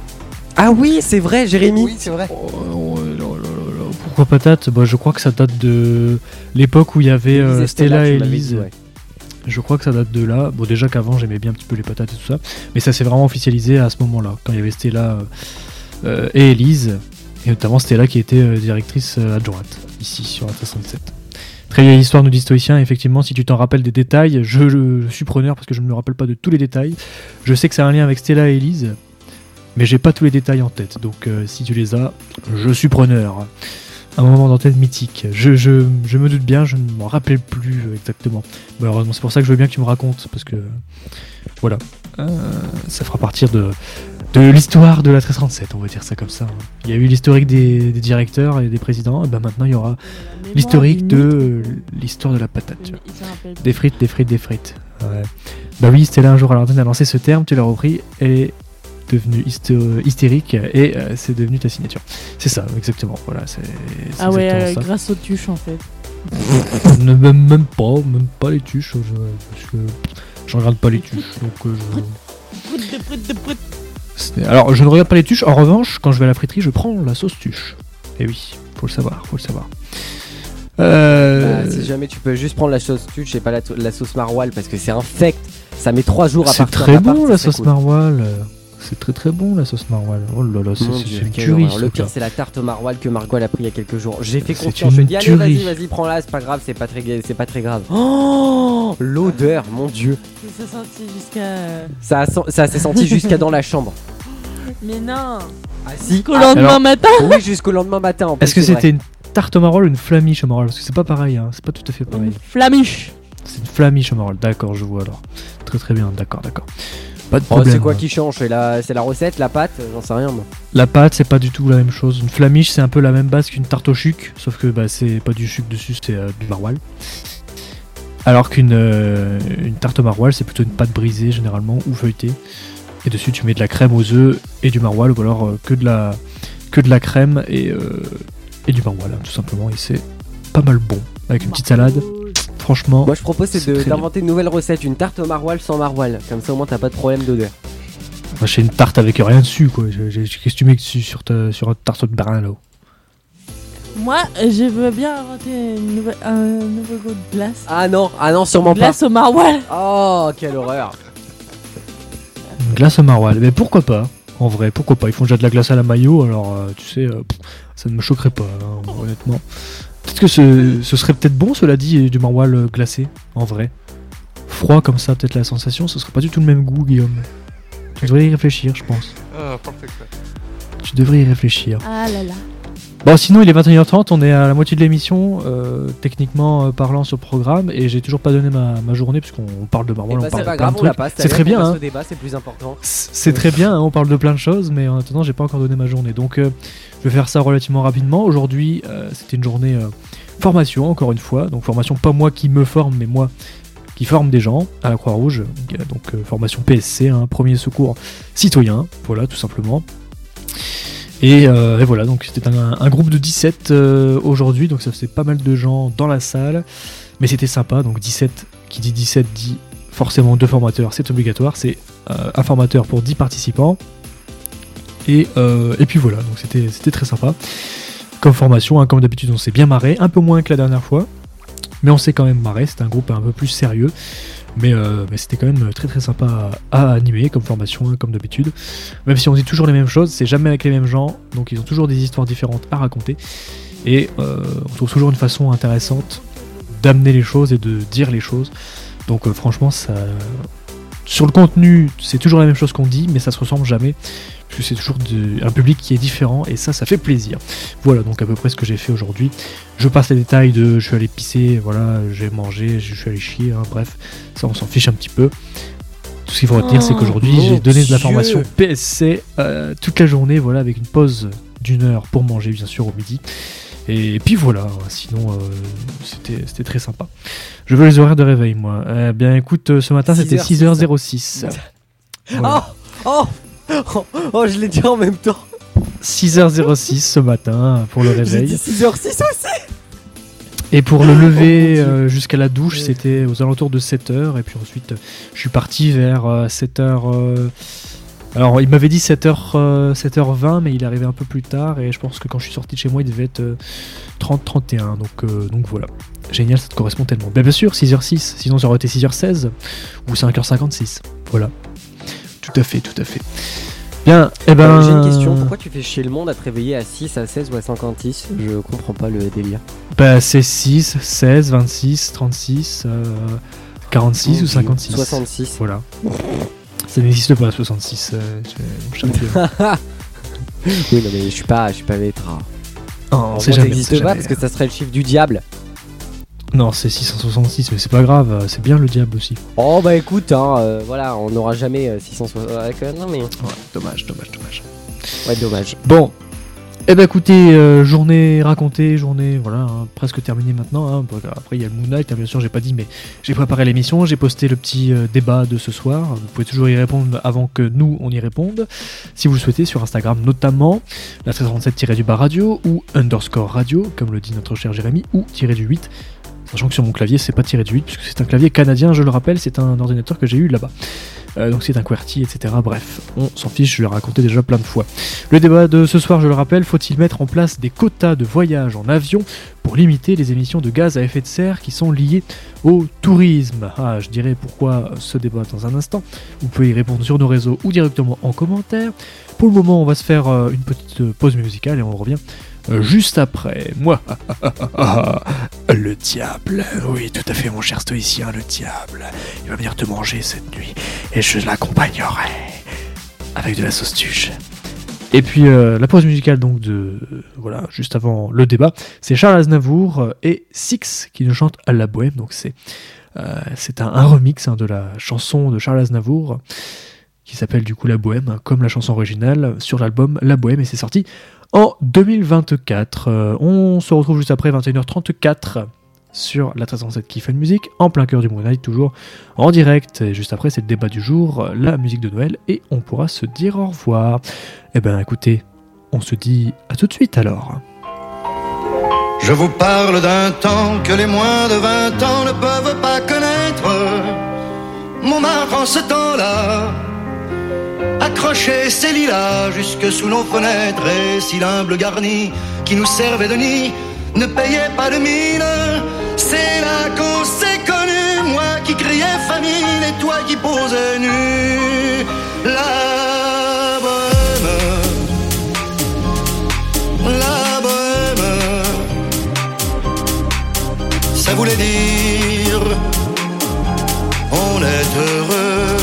Ah oui, c'est vrai, Jérémy. Oui, c'est vrai. Oh, oh, là, là, là, là. Pourquoi patate? Bah je crois que ça date de l'époque où il y avait euh, Élise et Stella et tu m'avais Elise. dit, ouais. Je crois que ça date de là. Bon, déjà qu'avant j'aimais bien un petit peu les patates et tout ça, mais ça s'est vraiment officialisé à ce moment-là, quand il y avait Stella euh, euh, et Elise, et notamment Stella qui était euh, directrice euh, adjointe ici sur la soixante-sept. Très vieille histoire, nous dit Stoïcien. Effectivement, si tu t'en rappelles des détails, je, je- je suis preneur parce que je ne me rappelle pas de tous les détails. Je sais que ça a un lien avec Stella et Elise, mais j'ai pas tous les détails en tête. Donc, euh, si tu les as, je suis preneur. Un moment d'antenne mythique. Je, je, je me doute bien, je ne m'en rappelle plus euh, exactement. Malheureusement, c'est pour ça que je veux bien que tu me racontes, parce que voilà, Euh, ça fera partir de, de l'histoire de la treize trente-sept, on va dire ça comme ça. Il y a eu l'historique des, des directeurs et des présidents, et ben maintenant il y aura l'historique de euh, l'histoire de la patate. tu vois. Il s'en rappelle Des frites, des frites, des frites. Ouais. Bah oui, Stella un jour à l'antenne a lancé ce terme, tu l'as repris, elle est devenue hysto- hystérique et euh, c'est devenu ta signature. C'est ça, exactement. Voilà, c'est. c'est Ah ouais, exactement euh, ça. grâce aux tuches en fait. Ne même, même pas, même pas les tuches. Je, parce que je regarde pas les tuches. Donc euh, je- Prout de prout de prout. c'est- Alors je ne regarde pas les tuches. En revanche, quand je vais à la friterie, je prends la sauce tuche. Et oui, faut le savoir, faut le savoir. Euh... Bah, si jamais tu peux juste prendre la sauce tuche et pas la, la sauce maroilles parce que c'est infect. Ça met trois jours à c'est partir très d'appart, bon ça la serait sauce cool. maroilles. C'est très très bon la sauce maroilles. Oh là là, c'est Mon c'est Dieu, une quelle tuerie. horreur. ce Le truc-là. pire, c'est la tarte maroilles que Margot elle a pris il y a quelques jours. J'ai fait C'est confiance. Je une lui ai dit, allez, vas-y, tuerie. vas-y, prends-la, c'est pas grave, c'est pas très, c'est pas très grave. Oh, l'odeur, mon Dieu. Ça s'est senti jusqu'à. euh, Ça, a sen- ça s'est senti jusqu'à dans la chambre. Mais non. Ah si. Jusqu'au lendemain alors- matin. Oui, jusqu'au lendemain matin. en plus, Est-ce que c'est vrai. c'était une tarte au marol ou une flamiche au marol? Parce que c'est pas pareil, hein. C'est pas tout à fait pareil. Une flamiche. C'est une flamiche au marol. D'accord, je vois alors. Très très bien, d'accord, d'accord. Pas de Oh, problème. c'est quoi qui change? C'est la, c'est la recette, la pâte? J'en sais rien moi. La pâte, c'est pas du tout la même chose. Une flamiche, c'est un peu la même base qu'une tarte au chuc, sauf que bah, c'est pas du chuc dessus, c'est euh, du maroilles. Alors qu'une euh, une tarte au maroilles, c'est plutôt une pâte brisée généralement ou feuilletée. Et dessus, tu mets de la crème aux œufs et du maroilles, ou alors euh, que de la que de la crème et euh, et du maroilles, hein, tout simplement. Et c'est pas mal bon avec une petite salade. franchement. Moi je propose c'est c'est de, très d'inventer une nouvelle recette, une tarte au maroilles sans maroilles. Comme ça au moins t'as pas de problème d'odeur. Moi, j'ai une tarte avec rien dessus, quoi. J'ai- j'ai- Qu'est-ce que tu mets dessus sur, ta, sur une tarte de brin, là? Moi, je veux bien inventer une nouvelle, un nouveau goût de glace. Ah non, ah non sûrement pas. Glace au maroilles. Oh quelle horreur. Une glace au maroilles. Mais pourquoi pas? En vrai, pourquoi pas? Ils font déjà de la glace à la mayo, alors euh, tu sais, euh, pff, ça ne me choquerait pas, hein, honnêtement. Peut-être que ce, ce serait peut-être bon, cela dit, du maroilles euh, glacé, en vrai. Froid comme ça, peut-être la sensation, ce serait pas du tout le même goût, Guillaume. Tu devrais y réfléchir, je pense. Ah, parfait. Tu devrais y réfléchir. Ah là là. Bon, sinon, il est vingt et une heures trente, on est à la moitié de l'émission, euh, techniquement euh, parlant sur le programme, et j'ai toujours pas donné ma, ma journée, puisqu'on parle de Et maroilles, bah on c'est parle pas de plein grave, de on la trucs. passe. C'est très bien, hein. Ce débat c'est plus important. C'est très bien, hein, on parle de plein de choses, mais en attendant, j'ai pas encore donné ma journée. Donc, euh, je vais faire ça relativement rapidement. Aujourd'hui, euh, c'était une journée euh, formation, encore une fois. Donc, formation, pas moi qui me forme, mais moi qui forme des gens à la Croix-Rouge. Donc, euh, formation P S C, hein, premier secours citoyen. Voilà, tout simplement. Et, euh, et voilà, donc c'était un, un groupe de dix-sept euh, aujourd'hui, donc ça faisait pas mal de gens dans la salle, mais c'était sympa. Donc dix-sept, qui dit dix-sept dit forcément deux formateurs, c'est obligatoire, c'est euh, un formateur pour dix participants. Et, euh, et puis voilà, donc c'était, c'était très sympa comme formation, hein, comme d'habitude on s'est bien marré, un peu moins que la dernière fois, mais on s'est quand même marré, c'était un groupe un peu plus sérieux. Mais, euh, mais c'était quand même très très sympa à, à animer comme formation, hein, comme d'habitude. Même si on dit toujours les mêmes choses, c'est jamais avec les mêmes gens, donc ils ont toujours des histoires différentes à raconter. Et euh, on trouve toujours une façon intéressante d'amener les choses et de dire les choses. Donc euh, franchement, ça, sur le contenu, c'est toujours la même chose qu'on dit, mais ça se ressemble jamais. Parce que c'est toujours de, un public qui est différent, et ça, ça fait plaisir. Voilà donc à peu près ce que j'ai fait aujourd'hui. Je passe les détails de je suis allé pisser, voilà, j'ai mangé, je suis allé chier, hein, bref, ça on s'en fiche un petit peu. Tout ce qu'il faut retenir, Oh, c'est qu'aujourd'hui mon j'ai donné de la Dieu. formation P S C euh, toute la journée, voilà, avec une pause d'une heure pour manger, bien sûr, au midi. Et puis voilà, sinon euh, c'était, c'était très sympa. Je veux les horaires de réveil, moi. Eh bien écoute, euh, ce matin c'était six heures zéro six. Voilà. Oh oh oh oh je l'ai dit en même temps. six heures zéro six ce matin pour le J'ai réveil. dit six heures six aussi. Et pour le lever Oh mon Dieu. euh, jusqu'à la douche, Ouais. c'était aux alentours de sept heures. Et puis ensuite, euh, je suis parti vers euh, sept heures. euh, Alors, il m'avait dit sept heures, euh, sept heures vingt, mais il est arrivé un peu plus tard. Et je pense que quand je suis sorti de chez moi, il devait être euh, trente trente et un. Donc, euh, donc voilà. Génial, ça te correspond tellement. Ben, bien sûr, six heures six. Sinon, ça aurait été six heures seize ou cinq heures cinquante-six. Voilà. Tout à fait, tout à fait. Bien, eh ben. Euh, j'ai une question, pourquoi tu fais chier le monde à te réveiller à six, à seize ou à cinquante-six? Je comprends pas le délire. Bah, c'est six, seize, vingt-six, trente-six, euh, quarante-six Mon ou Dieu. cinquante-six. soixante-six. Voilà. Ça n'existe pas, soixante-six. Euh, je- je- je- Oui, non mais je suis pas, je suis pas vétra. Oh, On on sait jamais, on n'existe sait pas jamais. parce que ça serait le chiffre du diable. Non, c'est six cent soixante-six, mais c'est pas grave, euh, c'est bien le diable aussi. Oh bah écoute, hein, euh, voilà, on n'aura jamais euh, six cent soixante. Euh, non mais. Ouais, dommage, dommage, dommage. Ouais, dommage. Bon, eh ben écoutez, euh, journée racontée, journée, voilà, hein, presque terminée maintenant. Hein. Bon, après, il y a le Moon Knight, hein, bien sûr, j'ai pas dit, mais j'ai préparé l'émission, j'ai posté le petit euh, débat de ce soir. Vous pouvez toujours y répondre avant que nous, on y réponde, si vous le souhaitez, sur Instagram notamment, la treize trente-sept-du-bas radio, ou underscore radio, comme le dit notre cher Jérémy, ou tiré du huit. Sachant que sur mon clavier, c'est pas tiré du huit, puisque c'est un clavier canadien, je le rappelle, c'est un ordinateur que j'ai eu là-bas. Euh, donc c'est un QWERTY, et cetera. Bref, on s'en fiche, je l'ai raconté déjà plein de fois. Le débat de ce soir, je le rappelle, faut-il mettre en place des quotas de voyage en avion pour limiter les émissions de gaz à effet de serre qui sont liées au tourisme? Ah, je dirais pourquoi ce débat dans un instant. Vous pouvez y répondre sur nos réseaux ou directement en commentaire. Pour le moment, on va se faire euh, une petite pause musicale et on revient euh, juste après. Moi, le diable. Oui, tout à fait, mon cher stoïcien, le diable. Il va venir te manger cette nuit et je l'accompagnerai avec de la sauce tuche. Et puis euh, la pause musicale donc de euh, voilà juste avant le débat, c'est Charles Aznavour euh, et Six qui nous chantent à la bohème. Donc c'est euh, c'est un, un remix hein, de la chanson de Charles Aznavour qui s'appelle du coup La Bohème, hein, comme la chanson originale sur l'album La Bohème, et c'est sorti en deux mille vingt-quatre. Euh, on se retrouve juste après vingt et une heures trente-quatre sur la treize trente-sept qui fait de musique, en plein cœur du Moon Knight, toujours en direct. Et juste après, c'est le débat du jour, la musique de Noël, et on pourra se dire au revoir. Eh ben écoutez, on se dit à tout de suite alors. Je vous parle d'un temps que les moins de vingt ans ne peuvent pas connaître. Montmartre en ce temps-là accrochait ses lilas jusque sous nos fenêtres. Et si l'humble garni qui nous servait de nid ne payait pas de mine, c'est là qu'on s'est connus. Moi qui criais famine et toi qui posais nu. La bohème, la bohème, ça voulait dire on est heureux.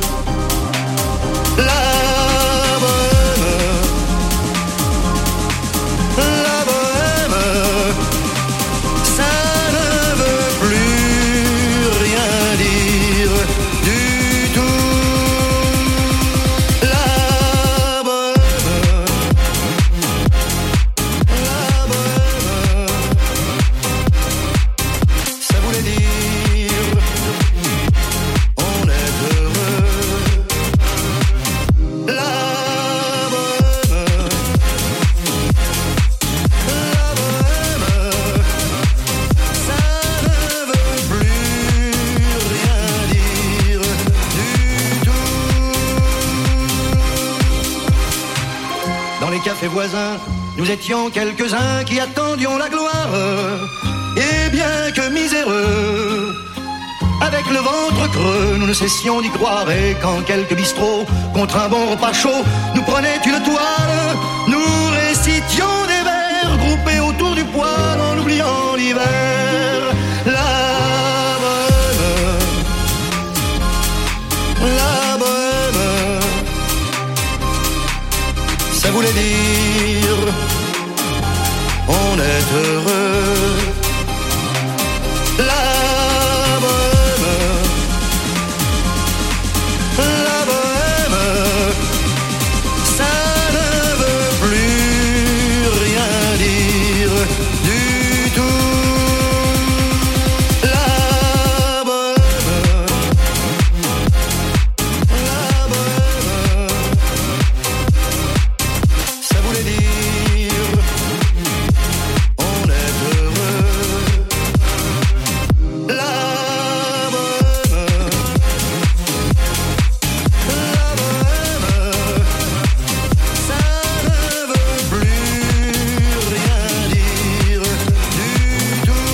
La bohème, la bohème, ça ne veut plus rien dire du tout. La bohème, la bohème, ça voulait dire on est heureux. La bohème, la bohème, ça ne veut plus rien dire du tout. Dans les cafés voisins, nous étions quelques-uns qui attendions la gloire. Et bien que miséreux, avec le ventre creux, nous ne cessions d'y croire. Et quand quelques bistrots, contre un bon repas chaud, nous prenaient une toile, nous récitions des vers groupés autour du poêle en oubliant l'hiver. La bohème, la bohème, ça voulait dire on est heureux. La bohème, la bohème, ça ne veut plus rien dire du tout. La bohème, la bohème, ça voulait dire on est heureux. La bohème, la bohème, ça ne veut plus rien dire du tout.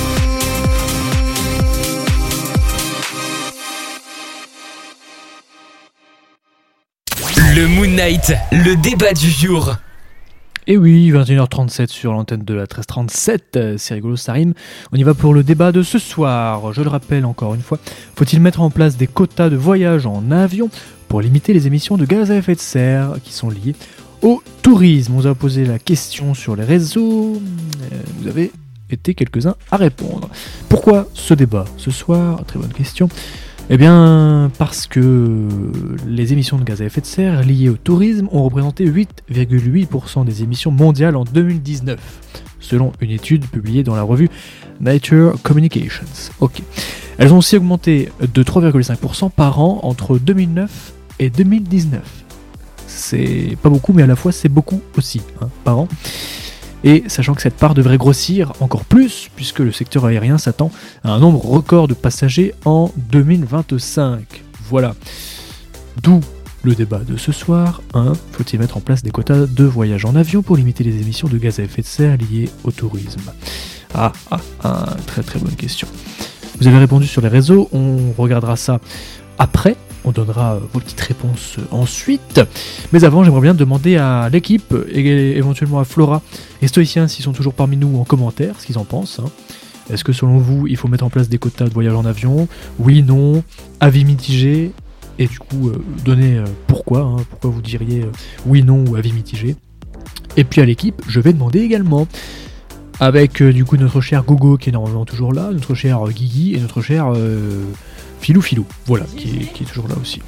Le Moon Knight, le débat du jour. Et oui, vingt et une heures trente-sept sur l'antenne de la treize trente-sept, euh, c'est rigolo, ça rime. On y va pour le débat de ce soir. Je le rappelle encore une fois, faut-il mettre en place des quotas de voyage en avion pour limiter les émissions de gaz à effet de serre qui sont liées au tourisme? On vous a posé la question sur les réseaux, euh, vous avez été quelques-uns à répondre. Pourquoi ce débat ce soir? Très bonne question. Eh bien, parce que les émissions de gaz à effet de serre liées au tourisme ont représenté huit virgule huit pour cent des émissions mondiales en deux mille dix-neuf, selon une étude publiée dans la revue Nature Communications. Ok. Elles ont aussi augmenté de trois virgule cinq pour cent par an entre deux mille neuf et deux mille dix-neuf. C'est pas beaucoup, mais à la fois c'est beaucoup aussi, hein, par an. Et sachant que cette part devrait grossir encore plus, puisque le secteur aérien s'attend à un nombre record de passagers en deux mille vingt-cinq. Voilà. D'où le débat de ce soir. un. Faut-il mettre en place des quotas de voyage en avion pour limiter les émissions de gaz à effet de serre liées au tourisme? Ah, ah, ah, très très bonne question. Vous avez répondu sur les réseaux, on regardera ça après. On donnera vos petites réponses ensuite. Mais avant, j'aimerais bien demander à l'équipe, et éventuellement à Flora et Stoïcien, s'ils sont toujours parmi nous en commentaire, ce qu'ils en pensent. Hein. Est-ce que selon vous, il faut mettre en place des quotas de voyage en avion? Oui, non, avis mitigé. Et du coup, euh, donner euh, pourquoi, hein, pourquoi vous diriez euh, oui, non ou avis mitigé. Et puis à l'équipe, je vais demander également, avec euh, du coup notre cher Gogo qui est normalement toujours là, notre cher euh, Guigui et notre cher... Euh, Filou Filou, voilà, qui est, qui est toujours là aussi.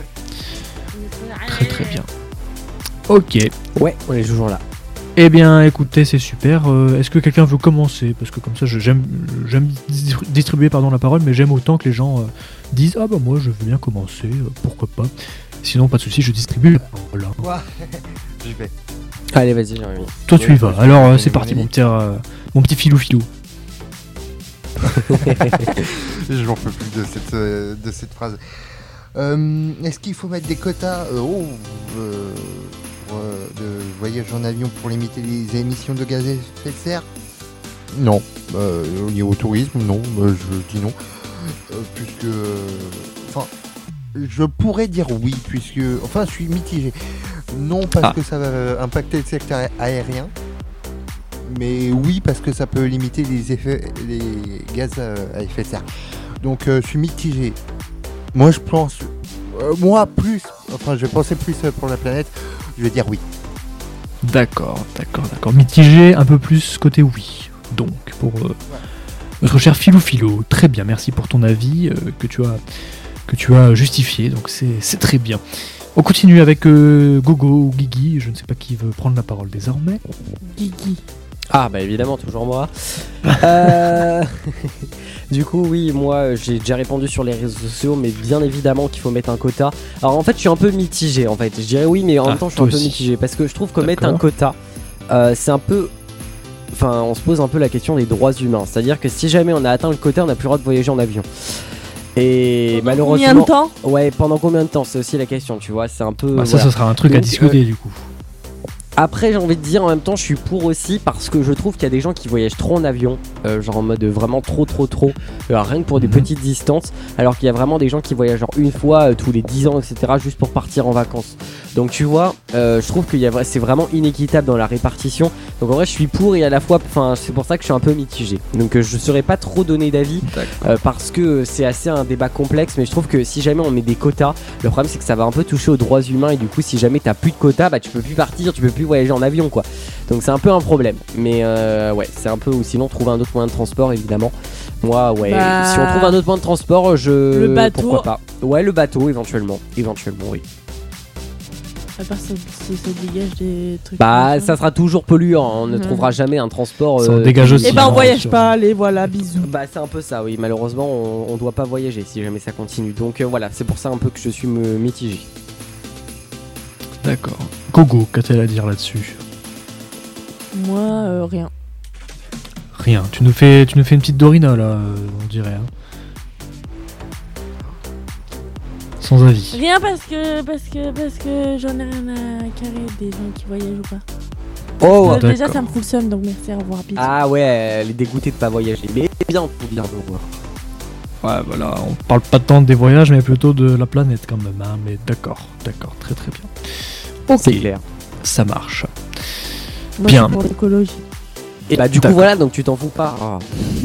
Très très bien. Ok. Ouais, on est toujours là. Eh bien, écoutez, c'est super. Euh, est-ce que quelqu'un veut commencer? Parce que comme ça, je, j'aime, j'aime distribuer pardon, la parole, mais j'aime autant que les gens euh, disent « Ah bah moi, je veux bien commencer, euh, pourquoi pas ?» Sinon, pas de souci, je distribue la parole. Quoi? J'y vais. Allez, vas-y, Jérémy. Toi, tu y vas. Alors, euh, c'est parti, mon petit, euh, mon petit filou filou. Je n'en peux plus de cette, euh, de cette phrase. Euh, est-ce qu'il faut mettre des quotas euh, oh, euh, pour, euh, de voyage en avion pour limiter les émissions de gaz à effet de serre ? Non. Euh, au niveau tourisme, non. Euh, je dis non. Euh, puisque... Enfin, euh, je pourrais dire oui, puisque... Enfin, je suis mitigé. Non, parce ah. que ça va impacter le secteur aérien. Mais oui, parce que ça peut limiter les effets, les gaz à effet de serre. Donc, euh, je suis mitigé. Moi, je pense... Euh, moi, plus... Enfin, je vais penser plus pour la planète. Je vais dire oui. D'accord, d'accord, d'accord. Mitigé, un peu plus côté oui. Donc, pour euh, ouais. notre cher Philou Philo. Très bien, merci pour ton avis euh, que, tu as, que tu as justifié. Donc, c'est, c'est très bien. On continue avec euh, Gogo ou Guigui. Je ne sais pas qui veut prendre la parole désormais. Guigui. Ah bah évidemment, toujours moi. euh... Du coup oui, moi j'ai déjà répondu sur les réseaux sociaux, mais bien évidemment qu'il faut mettre un quota. Alors en fait je suis un peu mitigé en fait, je dirais oui mais en ah, même temps je suis un aussi. peu mitigé parce que je trouve que D'accord. mettre un quota euh, c'est un peu... Enfin on se pose un peu la question des droits humains, c'est-à-dire que si jamais on a atteint le quota on n'a plus le droit de voyager en avion. Et pendant malheureusement... Combien de temps ? Ouais, pendant combien de temps, c'est aussi la question, tu vois, c'est un peu... Bah, ça, voilà. ça sera un truc Donc, à discuter euh... du coup. Après j'ai envie de dire en même temps je suis pour aussi parce que je trouve qu'il y a des gens qui voyagent trop en avion euh, genre en mode vraiment trop trop trop euh, rien que pour des mmh. petites distances alors qu'il y a vraiment des gens qui voyagent genre une fois euh, tous les dix ans etc juste pour partir en vacances. Donc tu vois euh, je trouve que y a, c'est vraiment inéquitable dans la répartition. Donc en vrai je suis pour et à la fois enfin c'est pour ça que je suis un peu mitigé. Donc euh, je ne saurais pas trop donner d'avis euh, parce que c'est assez un débat complexe mais je trouve que si jamais on met des quotas le problème c'est que ça va un peu toucher aux droits humains et du coup si jamais t'as plus de quotas bah tu peux plus partir, tu peux plus voyager en avion quoi. Donc c'est un peu un problème. Mais euh, ouais, c'est un peu ou sinon trouver un autre moyen de transport évidemment. Moi ouais, bah... si on trouve un autre moyen de transport, je le bateau. Pourquoi pas. Ouais, le bateau éventuellement, éventuellement oui. À part ça, si ça dégage des trucs. Bah ça sera toujours polluant, on ne mmh. trouvera jamais un transport ça euh, dégage aussi. Et bah on voyage sûr. pas, allez voilà, bisous. Bah c'est un peu ça oui, malheureusement on, on doit pas voyager si jamais ça continue. Donc euh, voilà, c'est pour ça un peu que je suis mitigé. D'accord. Gogo, qu'a-t-elle à dire là-dessus ? Moi, euh, rien. Rien. Tu nous fais, tu nous fais une petite Dorina là, euh, on dirait. Hein. Sans avis. Rien parce que parce que parce que j'en ai rien à carrer des gens qui voyagent ou pas. Oh, euh, déjà ça me fout le seum donc merci, au revoir. Bisous. Ah ouais, elle est dégoûtée de pas voyager. Mais bien, faut bien le voir. Ouais, voilà, on parle pas tant des voyages, mais plutôt de la planète quand même. Hein. Mais d'accord, d'accord, très très bien. Ok, c'est clair. Ça marche. Moi, bien. C'est pour l'écologie. Et bah du d'accord. coup voilà, donc tu t'en fous pas. Oh.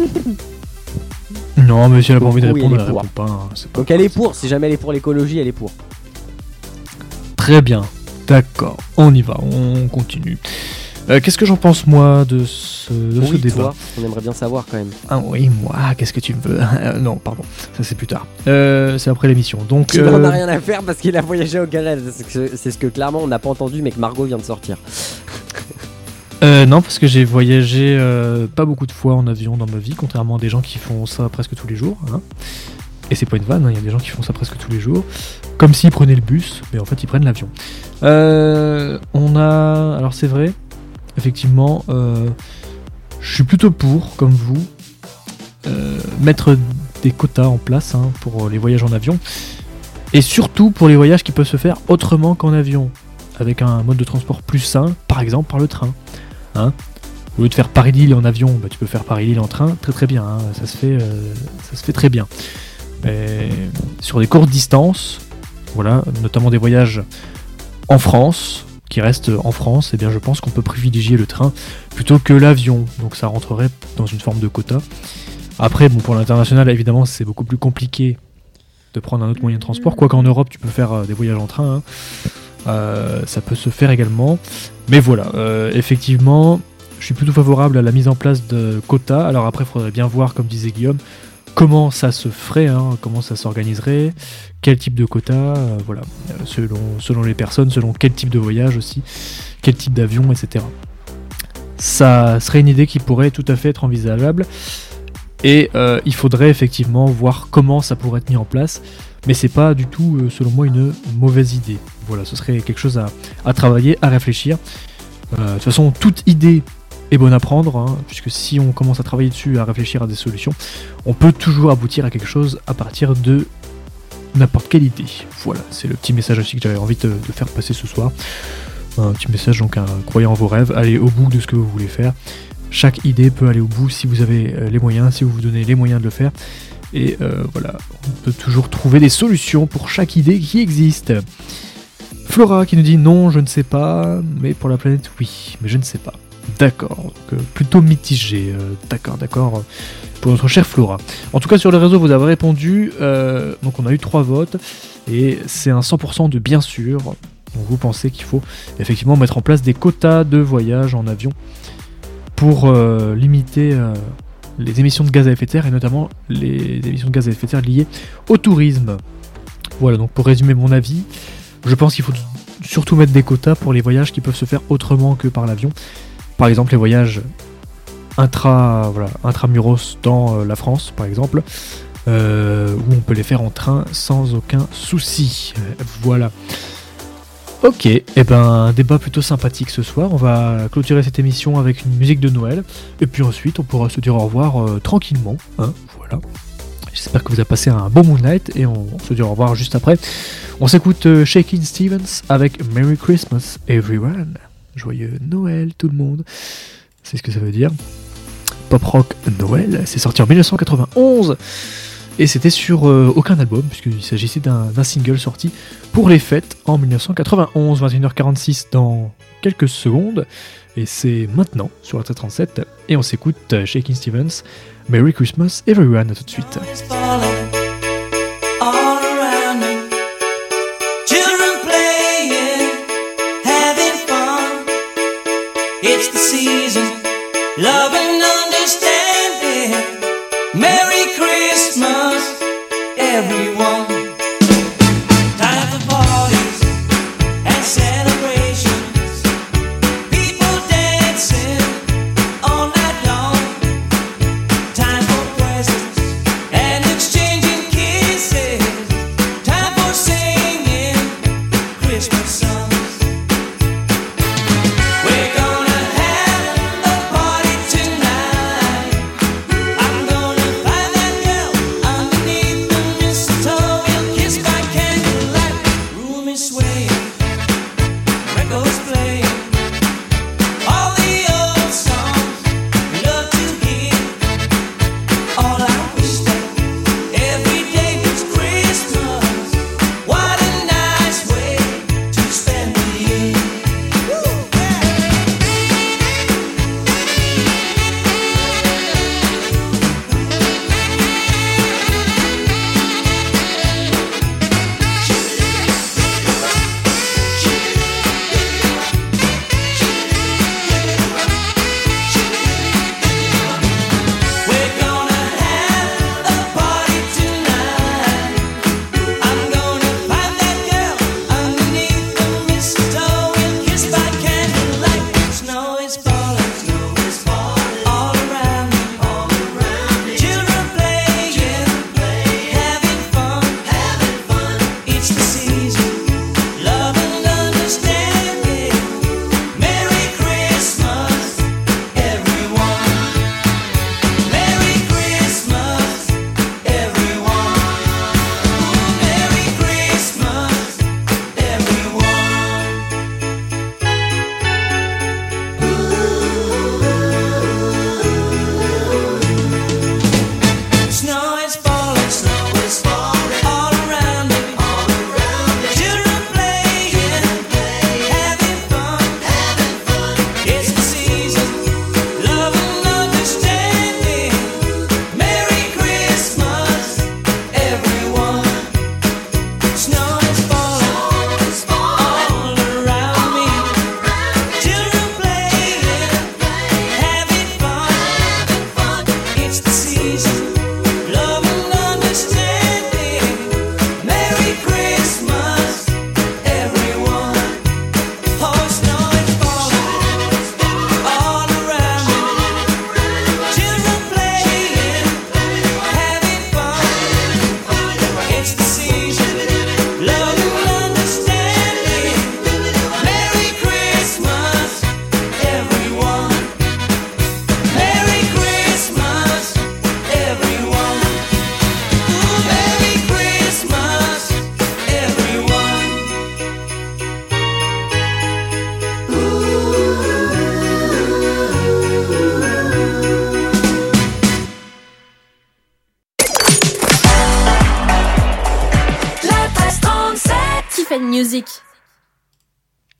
Non, mais si elle a pas envie de oui, répondre, elle, elle répond pas, hein. C'est pas. Donc elle est pour. Si jamais elle est pour l'écologie, elle est pour. Très bien. D'accord. On y va. On continue. Euh, qu'est-ce que j'en pense moi de ce, de oui, ce débat toi, on aimerait bien savoir quand même. Ah oui, moi, qu'est-ce que tu veux euh, Non, pardon, ça c'est plus tard. Euh, c'est après l'émission. Donc, tu euh... n'en as rien à faire parce qu'il a voyagé au Canada. C'est ce que, c'est ce que clairement on n'a pas entendu, mais que Margot vient de sortir. euh, non, parce que j'ai voyagé euh, pas beaucoup de fois en avion dans ma vie, contrairement à des gens qui font ça presque tous les jours. Hein. Et c'est pas une vanne, il hein, y a des gens qui font ça presque tous les jours, comme s'ils prenaient le bus, mais en fait ils prennent l'avion. Euh, on a, alors c'est vrai. Effectivement, euh, je suis plutôt pour, comme vous, euh, mettre des quotas en place hein, pour les voyages en avion. Et surtout pour les voyages qui peuvent se faire autrement qu'en avion. Avec un mode de transport plus sain, par exemple par le train. Hein. Au lieu de faire Paris-Lille en avion, bah, tu peux faire Paris-Lille en train, très très bien. Hein, ça, se fait, euh, ça se fait très bien. Mais sur des courtes distances, voilà, notamment des voyages en France... qui reste en France, eh bien je pense qu'on peut privilégier le train plutôt que l'avion. Donc ça rentrerait dans une forme de quota. Après, bon, pour l'international, évidemment, c'est beaucoup plus compliqué de prendre un autre moyen de transport. Quoique en Europe, tu peux faire euh, des voyages en train. Hein. Euh, ça peut se faire également. Mais voilà, euh, effectivement, je suis plutôt favorable à la mise en place de quotas. Alors après, il faudrait bien voir, comme disait Guillaume, comment ça se ferait, hein, comment ça s'organiserait, quel type de quota, euh, voilà, euh, selon, selon les personnes, selon quel type de voyage aussi, quel type d'avion, et cetera. Ça serait une idée qui pourrait tout à fait être envisageable, et euh, il faudrait effectivement voir comment ça pourrait être mis en place, mais c'est pas du tout, euh, selon moi, une mauvaise idée. Voilà, ce serait quelque chose à, à travailler, à réfléchir. Euh, de toute façon, toute idée est bonne à prendre, hein, puisque si on commence à travailler dessus, à réfléchir à des solutions, on peut toujours aboutir à quelque chose à partir de n'importe quelle idée. Voilà, c'est le petit message aussi que j'avais envie de, de faire passer ce soir. Un petit message, donc, un, croyez en vos rêves, allez au bout de ce que vous voulez faire. Chaque idée peut aller au bout si vous avez les moyens, si vous vous donnez les moyens de le faire. Et euh, voilà, on peut toujours trouver des solutions pour chaque idée qui existe. Flora qui nous dit non, je ne sais pas, mais pour la planète, oui, mais je ne sais pas. D'accord, donc, euh, plutôt mitigé. Euh, d'accord, d'accord, euh, pour notre chère Flora. En tout cas, sur les réseaux, vous avez répondu. Euh, donc, on a eu trois votes, et c'est un cent pour cent de bien sûr. Donc, vous pensez qu'il faut effectivement mettre en place des quotas de voyage en avion pour euh, limiter euh, les émissions de gaz à effet de serre, et notamment les émissions de gaz à effet de serre liées au tourisme. Voilà, donc pour résumer mon avis, je pense qu'il faut surtout mettre des quotas pour les voyages qui peuvent se faire autrement que par l'avion. Par exemple, les voyages intra, voilà, intramuros dans euh, la France, par exemple, euh, où on peut les faire en train sans aucun souci. Euh, voilà. Ok, et eh ben un débat plutôt sympathique ce soir. On va clôturer cette émission avec une musique de Noël, et puis ensuite on pourra se dire au revoir euh, tranquillement. Hein, voilà. J'espère que vous avez passé un bon Moonlight, et on, on se dit au revoir juste après. On s'écoute euh, Shakin' Stevens avec Merry Christmas Everyone. Joyeux Noël tout le monde. C'est ce que ça veut dire. Pop rock Noël, c'est sorti en dix-neuf cent quatre-vingt-onze. Et c'était sur euh, aucun album, puisqu'il s'agissait d'un, d'un single sorti pour les fêtes en dix-neuf cent quatre-vingt-onze, vingt et une heures quarante-six dans quelques secondes. Et c'est maintenant sur la trente-sept. Et on s'écoute euh, Shakin' Stevens, Merry Christmas Everyone. À tout de suite. It's the season, love and understanding. Merry Christmas, everyone. Time for parties and celebrations. People dancing all night long. Time for presents and exchanging kisses. Time for singing Christmas songs. We're gonna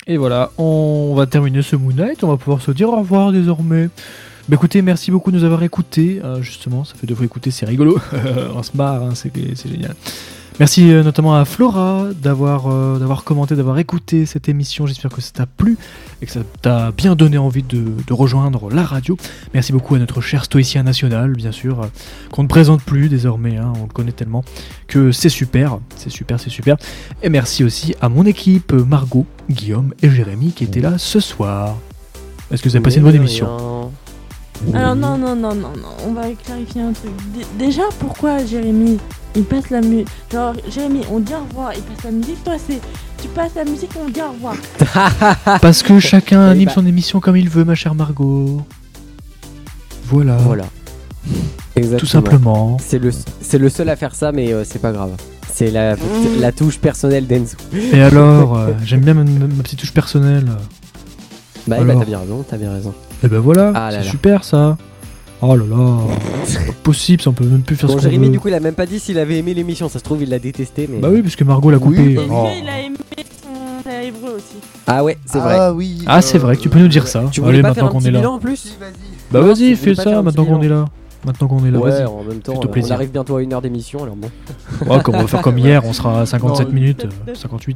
Et voilà, on va terminer ce Moon Knight, on va pouvoir se dire au revoir désormais. Bah écoutez, merci beaucoup de nous avoir écoutés, euh, justement, ça fait deux fois écouter, c'est rigolo, on se marre, hein, c'est, c'est génial. Merci euh, notamment à Flora d'avoir, euh, d'avoir commenté, d'avoir écouté cette émission, j'espère que ça t'a plu et que ça t'a bien donné envie de, de rejoindre la radio. Merci beaucoup à notre cher stoïcien national, bien sûr, euh, qu'on ne présente plus désormais, hein, on le connaît tellement, que c'est super, c'est super, c'est super. Et merci aussi à mon équipe, Margot, Guillaume et Jérémy qui étaient là ce soir. Est-ce que vous avez passé une bonne émission ? Alors non, non, non, non, non, on va clarifier un truc. D- déjà, pourquoi Jérémy, il passe la musique. Genre, Jérémy, on dit au revoir, il passe la musique. Toi, c'est. Tu passes la musique, on dit au revoir. Parce que chacun anime son émission comme il veut, ma chère Margot. Voilà. Voilà. Exactement. Tout simplement. C'est le, c'est le seul à faire ça, mais euh, c'est pas grave. C'est la, la touche personnelle d'Enzo. Et alors, euh, j'aime bien ma, ma petite touche personnelle. Bah, bah, t'as bien raison, t'as bien raison. Et ben voilà, ah là c'est là. super ça. Oh là là, c'est pas possible, ça on peut même plus faire bon, ce qu'on Jérémy, veut. du coup, il a même pas dit s'il avait aimé l'émission. Ça se trouve, il l'a détesté. Mais... Bah oui, parce que Margot l'a coupé. Et Oh. lui, il a aimé son hébreu aussi. Ah ouais, c'est vrai. Ah oui. Ah, c'est vrai que tu peux nous dire ça. Tu Allez, voulais pas maintenant faire un qu'on petit est là. bilan en plus Si, vas-y. Bah Non, vas-y, tu voulais fais pas ça faire un maintenant petit qu'on est bilan. là. Maintenant qu'on est là, Ouais, vas-y. en même temps, Fais-toi on plaisir. arrive bientôt à une heure d'émission, alors bon. Oh, comme on va faire comme hier, on sera à cinquante-sept Non, minutes, euh, cinquante-huit.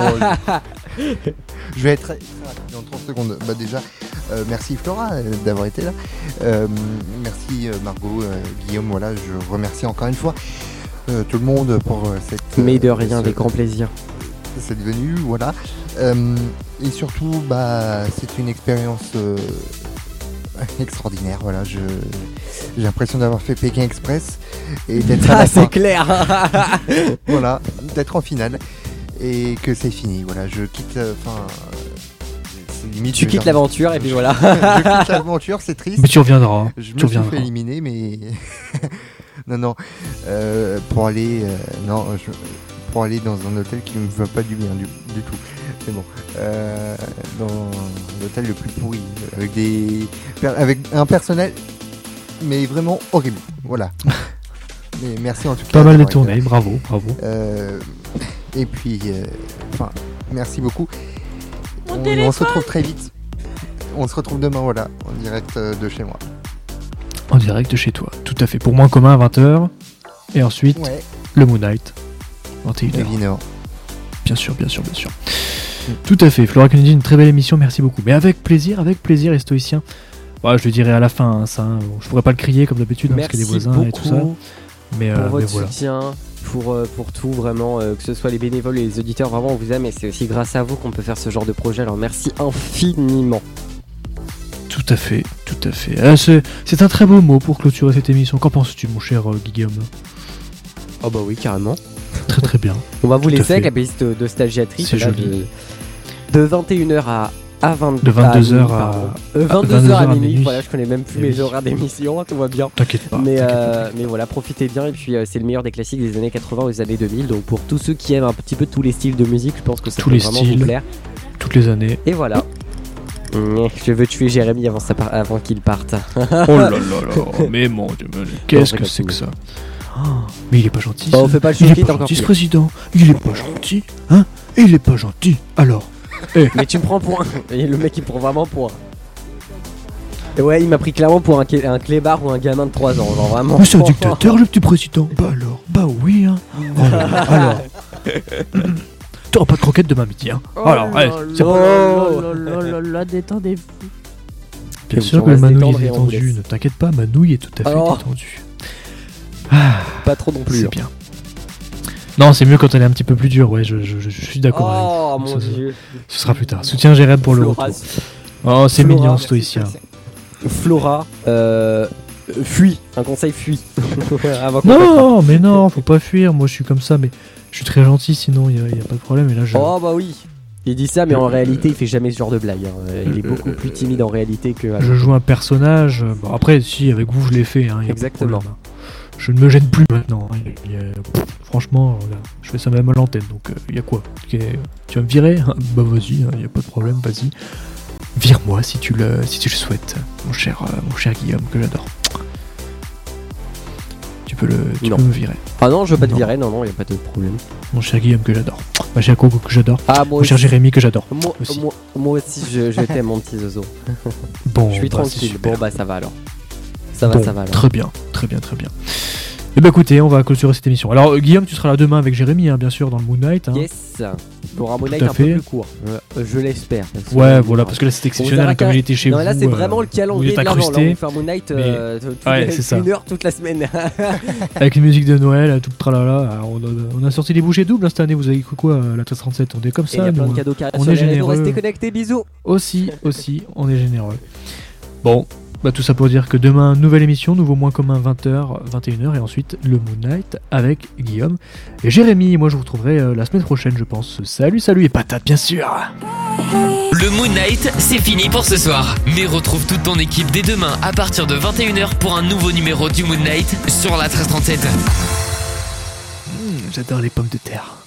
Je vais être très, très rapide en trente secondes. Bah déjà, euh, merci Flora euh, d'avoir été là. Euh, merci euh, Margot, euh, Guillaume, voilà, je remercie encore une fois euh, tout le monde pour euh, cette... Mais de euh, rien, ce- avec grand plaisir. cette venue, voilà. Euh, et surtout, bah, c'est une expérience euh, extraordinaire, voilà. Je, j'ai l'impression d'avoir fait Pékin Express et d'être à Ah, la fin. c'est clair. Voilà, d'être en finale et que c'est fini. Voilà, je quitte. Enfin, c'est limite. Tu je quittes veux dire- l'aventure et puis voilà. Je quitte l'aventure, c'est triste. Mais tu reviendras. Je tu me suis reviendras. fait éliminer, mais non, non, euh, pour aller, euh, non, je- pour aller dans un hôtel qui ne me va pas du bien du, du tout. C'est bon, euh, dans l'hôtel le plus pourri, avec des, per- avec un personnel, mais vraiment horrible. Voilà. Mais merci en tout cas. Pas mal d'avoir détourné, été là. bravo, bravo. Euh, et puis, euh, enfin, merci beaucoup. Mon On, on téléphone. se retrouve très vite. On se retrouve demain, voilà, en direct euh, de chez moi. En direct chez toi, tout à fait. Pour moins commun à vingt heures. Et ensuite, Ouais, le Moon Knight, vingt et une heures. évidemment. Bien sûr, bien sûr, bien sûr. Tout à fait. Flora Kennedy, une très belle émission, merci beaucoup. Mais avec plaisir, avec plaisir, les stoïciens. Ouais, je le dirai à la fin, hein, ça. hein. Bon, je pourrais pas le crier comme d'habitude, hein, parce qu'il y a des Merci voisins beaucoup et tout ça. Mais, pour euh, mais votre voilà. soutien, pour, euh, pour tout, vraiment, euh, que ce soit les bénévoles et les auditeurs, vraiment, on vous aime et c'est aussi grâce à vous qu'on peut faire ce genre de projet. Alors merci infiniment. Tout à fait, tout à fait. Euh, c'est, c'est un très beau mot pour clôturer cette émission. Qu'en penses-tu, mon cher euh, Guillaume? Oh bah oui, carrément. Très très bien. On va vous Tout à laisser avec fait. la playlist de stagiatrice. C'est là, joli. De, de vingt et une heures à, à vingt, De vingt-deux heures à, à- minuit, pardon. Euh, à vingt-deux heures à vingt-deux heures à minuit. minuit. Voilà, je connais même plus Et mes oui. horaires d'émission, tout va bien. T'inquiète pas. Mais, t'inquiète euh, mais voilà, profitez bien. Et puis, euh, c'est le meilleur des classiques des années quatre-vingts aux années deux mille. Donc, pour tous ceux qui aiment un petit peu tous les styles de musique, je pense que ça Tous peut les vraiment styles. vous plaire. pas. Toutes les années. Et voilà. Mmh, Je veux tuer Jérémy avant, sa par- avant qu'il parte. Oh là là là. Mais mon Dieu, mais qu'est-ce Non, que pas c'est tout. que ça? Oh, mais il est pas gentil. Bah, on ça. fait pas le Il est showkit pas encore gentil, ce pire. président. Il est pas gentil, hein? Il est pas gentil. Alors. Mais tu me prends pour un. Et le mec il prend vraiment pour un. Ouais, il m'a pris clairement pour un, clé- un clébard ou un gamin de trois ans. Genre vraiment. Mais c'est un dictateur, le petit président. Bah alors, bah oui, hein. Oh là là, alors. T'auras pas de croquettes demain midi, hein. Alors, ouais, c'est Oh bon. là là là là là, détendez-vous. Bien Et sûr on que le va se manouille détendre est et on vous détendu. laisse. Ne t'inquiète pas, manouille est tout à fait Alors. détendu. Ah, Pas trop non plus. c'est hein. bien. Non, c'est mieux quand elle est un petit peu plus dure, ouais, je, je- je suis d'accord avec Oh vous. mon Ça, ça- dieu. Ce sera plus tard. Soutien Jérém pour le Flora, retour. Oh, c'est Flora, mignon, merci, stoïcien. Flora, euh, fuis. Un conseil, fuis. Avant qu'on parte. Non, mais non, faut pas fuir. Moi, je suis comme ça, mais je suis très gentil, sinon il y, a y a pas de problème. Et là, je. Oh bah oui. Il dit ça, mais en réalité, il fait jamais ce genre de blague. hein. Euh, Il est beaucoup plus timide en réalité que. Je joue un personnage. euh, Bon, après, si, avec vous, je l'ai fait. Hein, y a pas de Exactement. problème, hein. Je ne me gêne plus maintenant. hein. Y a- pff, franchement, voilà, je fais ça même à l'antenne. Donc, il y a quoi? Ok, tu vas me virer? Bah, vas-y, il y a pas de problème, vas-y. Vire-moi si tu le, si tu le souhaites, mon cher, euh, mon cher Guillaume, que j'adore. Tu peux le, tu Non. peux me virer, Ah non, je veux pas te Non. virer. Non, non, il y a pas de problème. mon cher Guillaume, que j'adore. Ma chère Coco que j'adore. Ah, moi Mon cher aussi. Jérémy que j'adore. Moi aussi. moi, moi aussi, je, je t'aime, mon petit Zozo. Bon, je suis bah, c'est tranquille. super. Bon, bah, ça va alors. Ça va, Bon, ça va alors. Très bien, très bien, très bien. Eh ben écoutez, on va clôturer cette émission. Alors euh, Guillaume, tu seras là demain avec Jérémy, hein, bien sûr, dans le Moon Knight. Hein. Yes. Pour un Moon Knight Tout à un fait. peu plus court. Euh, je l'espère. parce que- Ouais, voilà, parce que là c'est On exceptionnel verra hein, comme qu'à- il était chez non, vous. là, c'est euh, vraiment le vous calendrier êtes de l'avant. Là, incrusté. on fait un Moon Knight euh, toutes Ouais, les- c'est ça. une heure toute la semaine. Avec une musique de Noël, tout le tralala. Alors, on, a, on a sorti des bouchées doubles hein, cette année. Vous avez cru quoi, euh, la treize trente-sept? On est comme Et il y ça, a plein nous. de hein. cadeaux qui arrivent On sur est les réseaux. généreux. Restez connectés, bisous. Aussi, aussi, on est généreux. Bon, bah tout ça pour dire que demain, nouvelle émission, nouveau moins commun vingt heures, vingt et une heures, et ensuite le Moon Knight avec Guillaume et Jérémy. Et moi, je vous retrouverai euh, la semaine prochaine, je pense. Salut, salut, et patate, bien sûr. Le Moon Knight, c'est fini pour ce soir. Mais retrouve toute ton équipe dès demain à partir de vingt et une heures pour un nouveau numéro du Moon Knight sur la treize trente-sept. Mmh, j'adore les pommes de terre.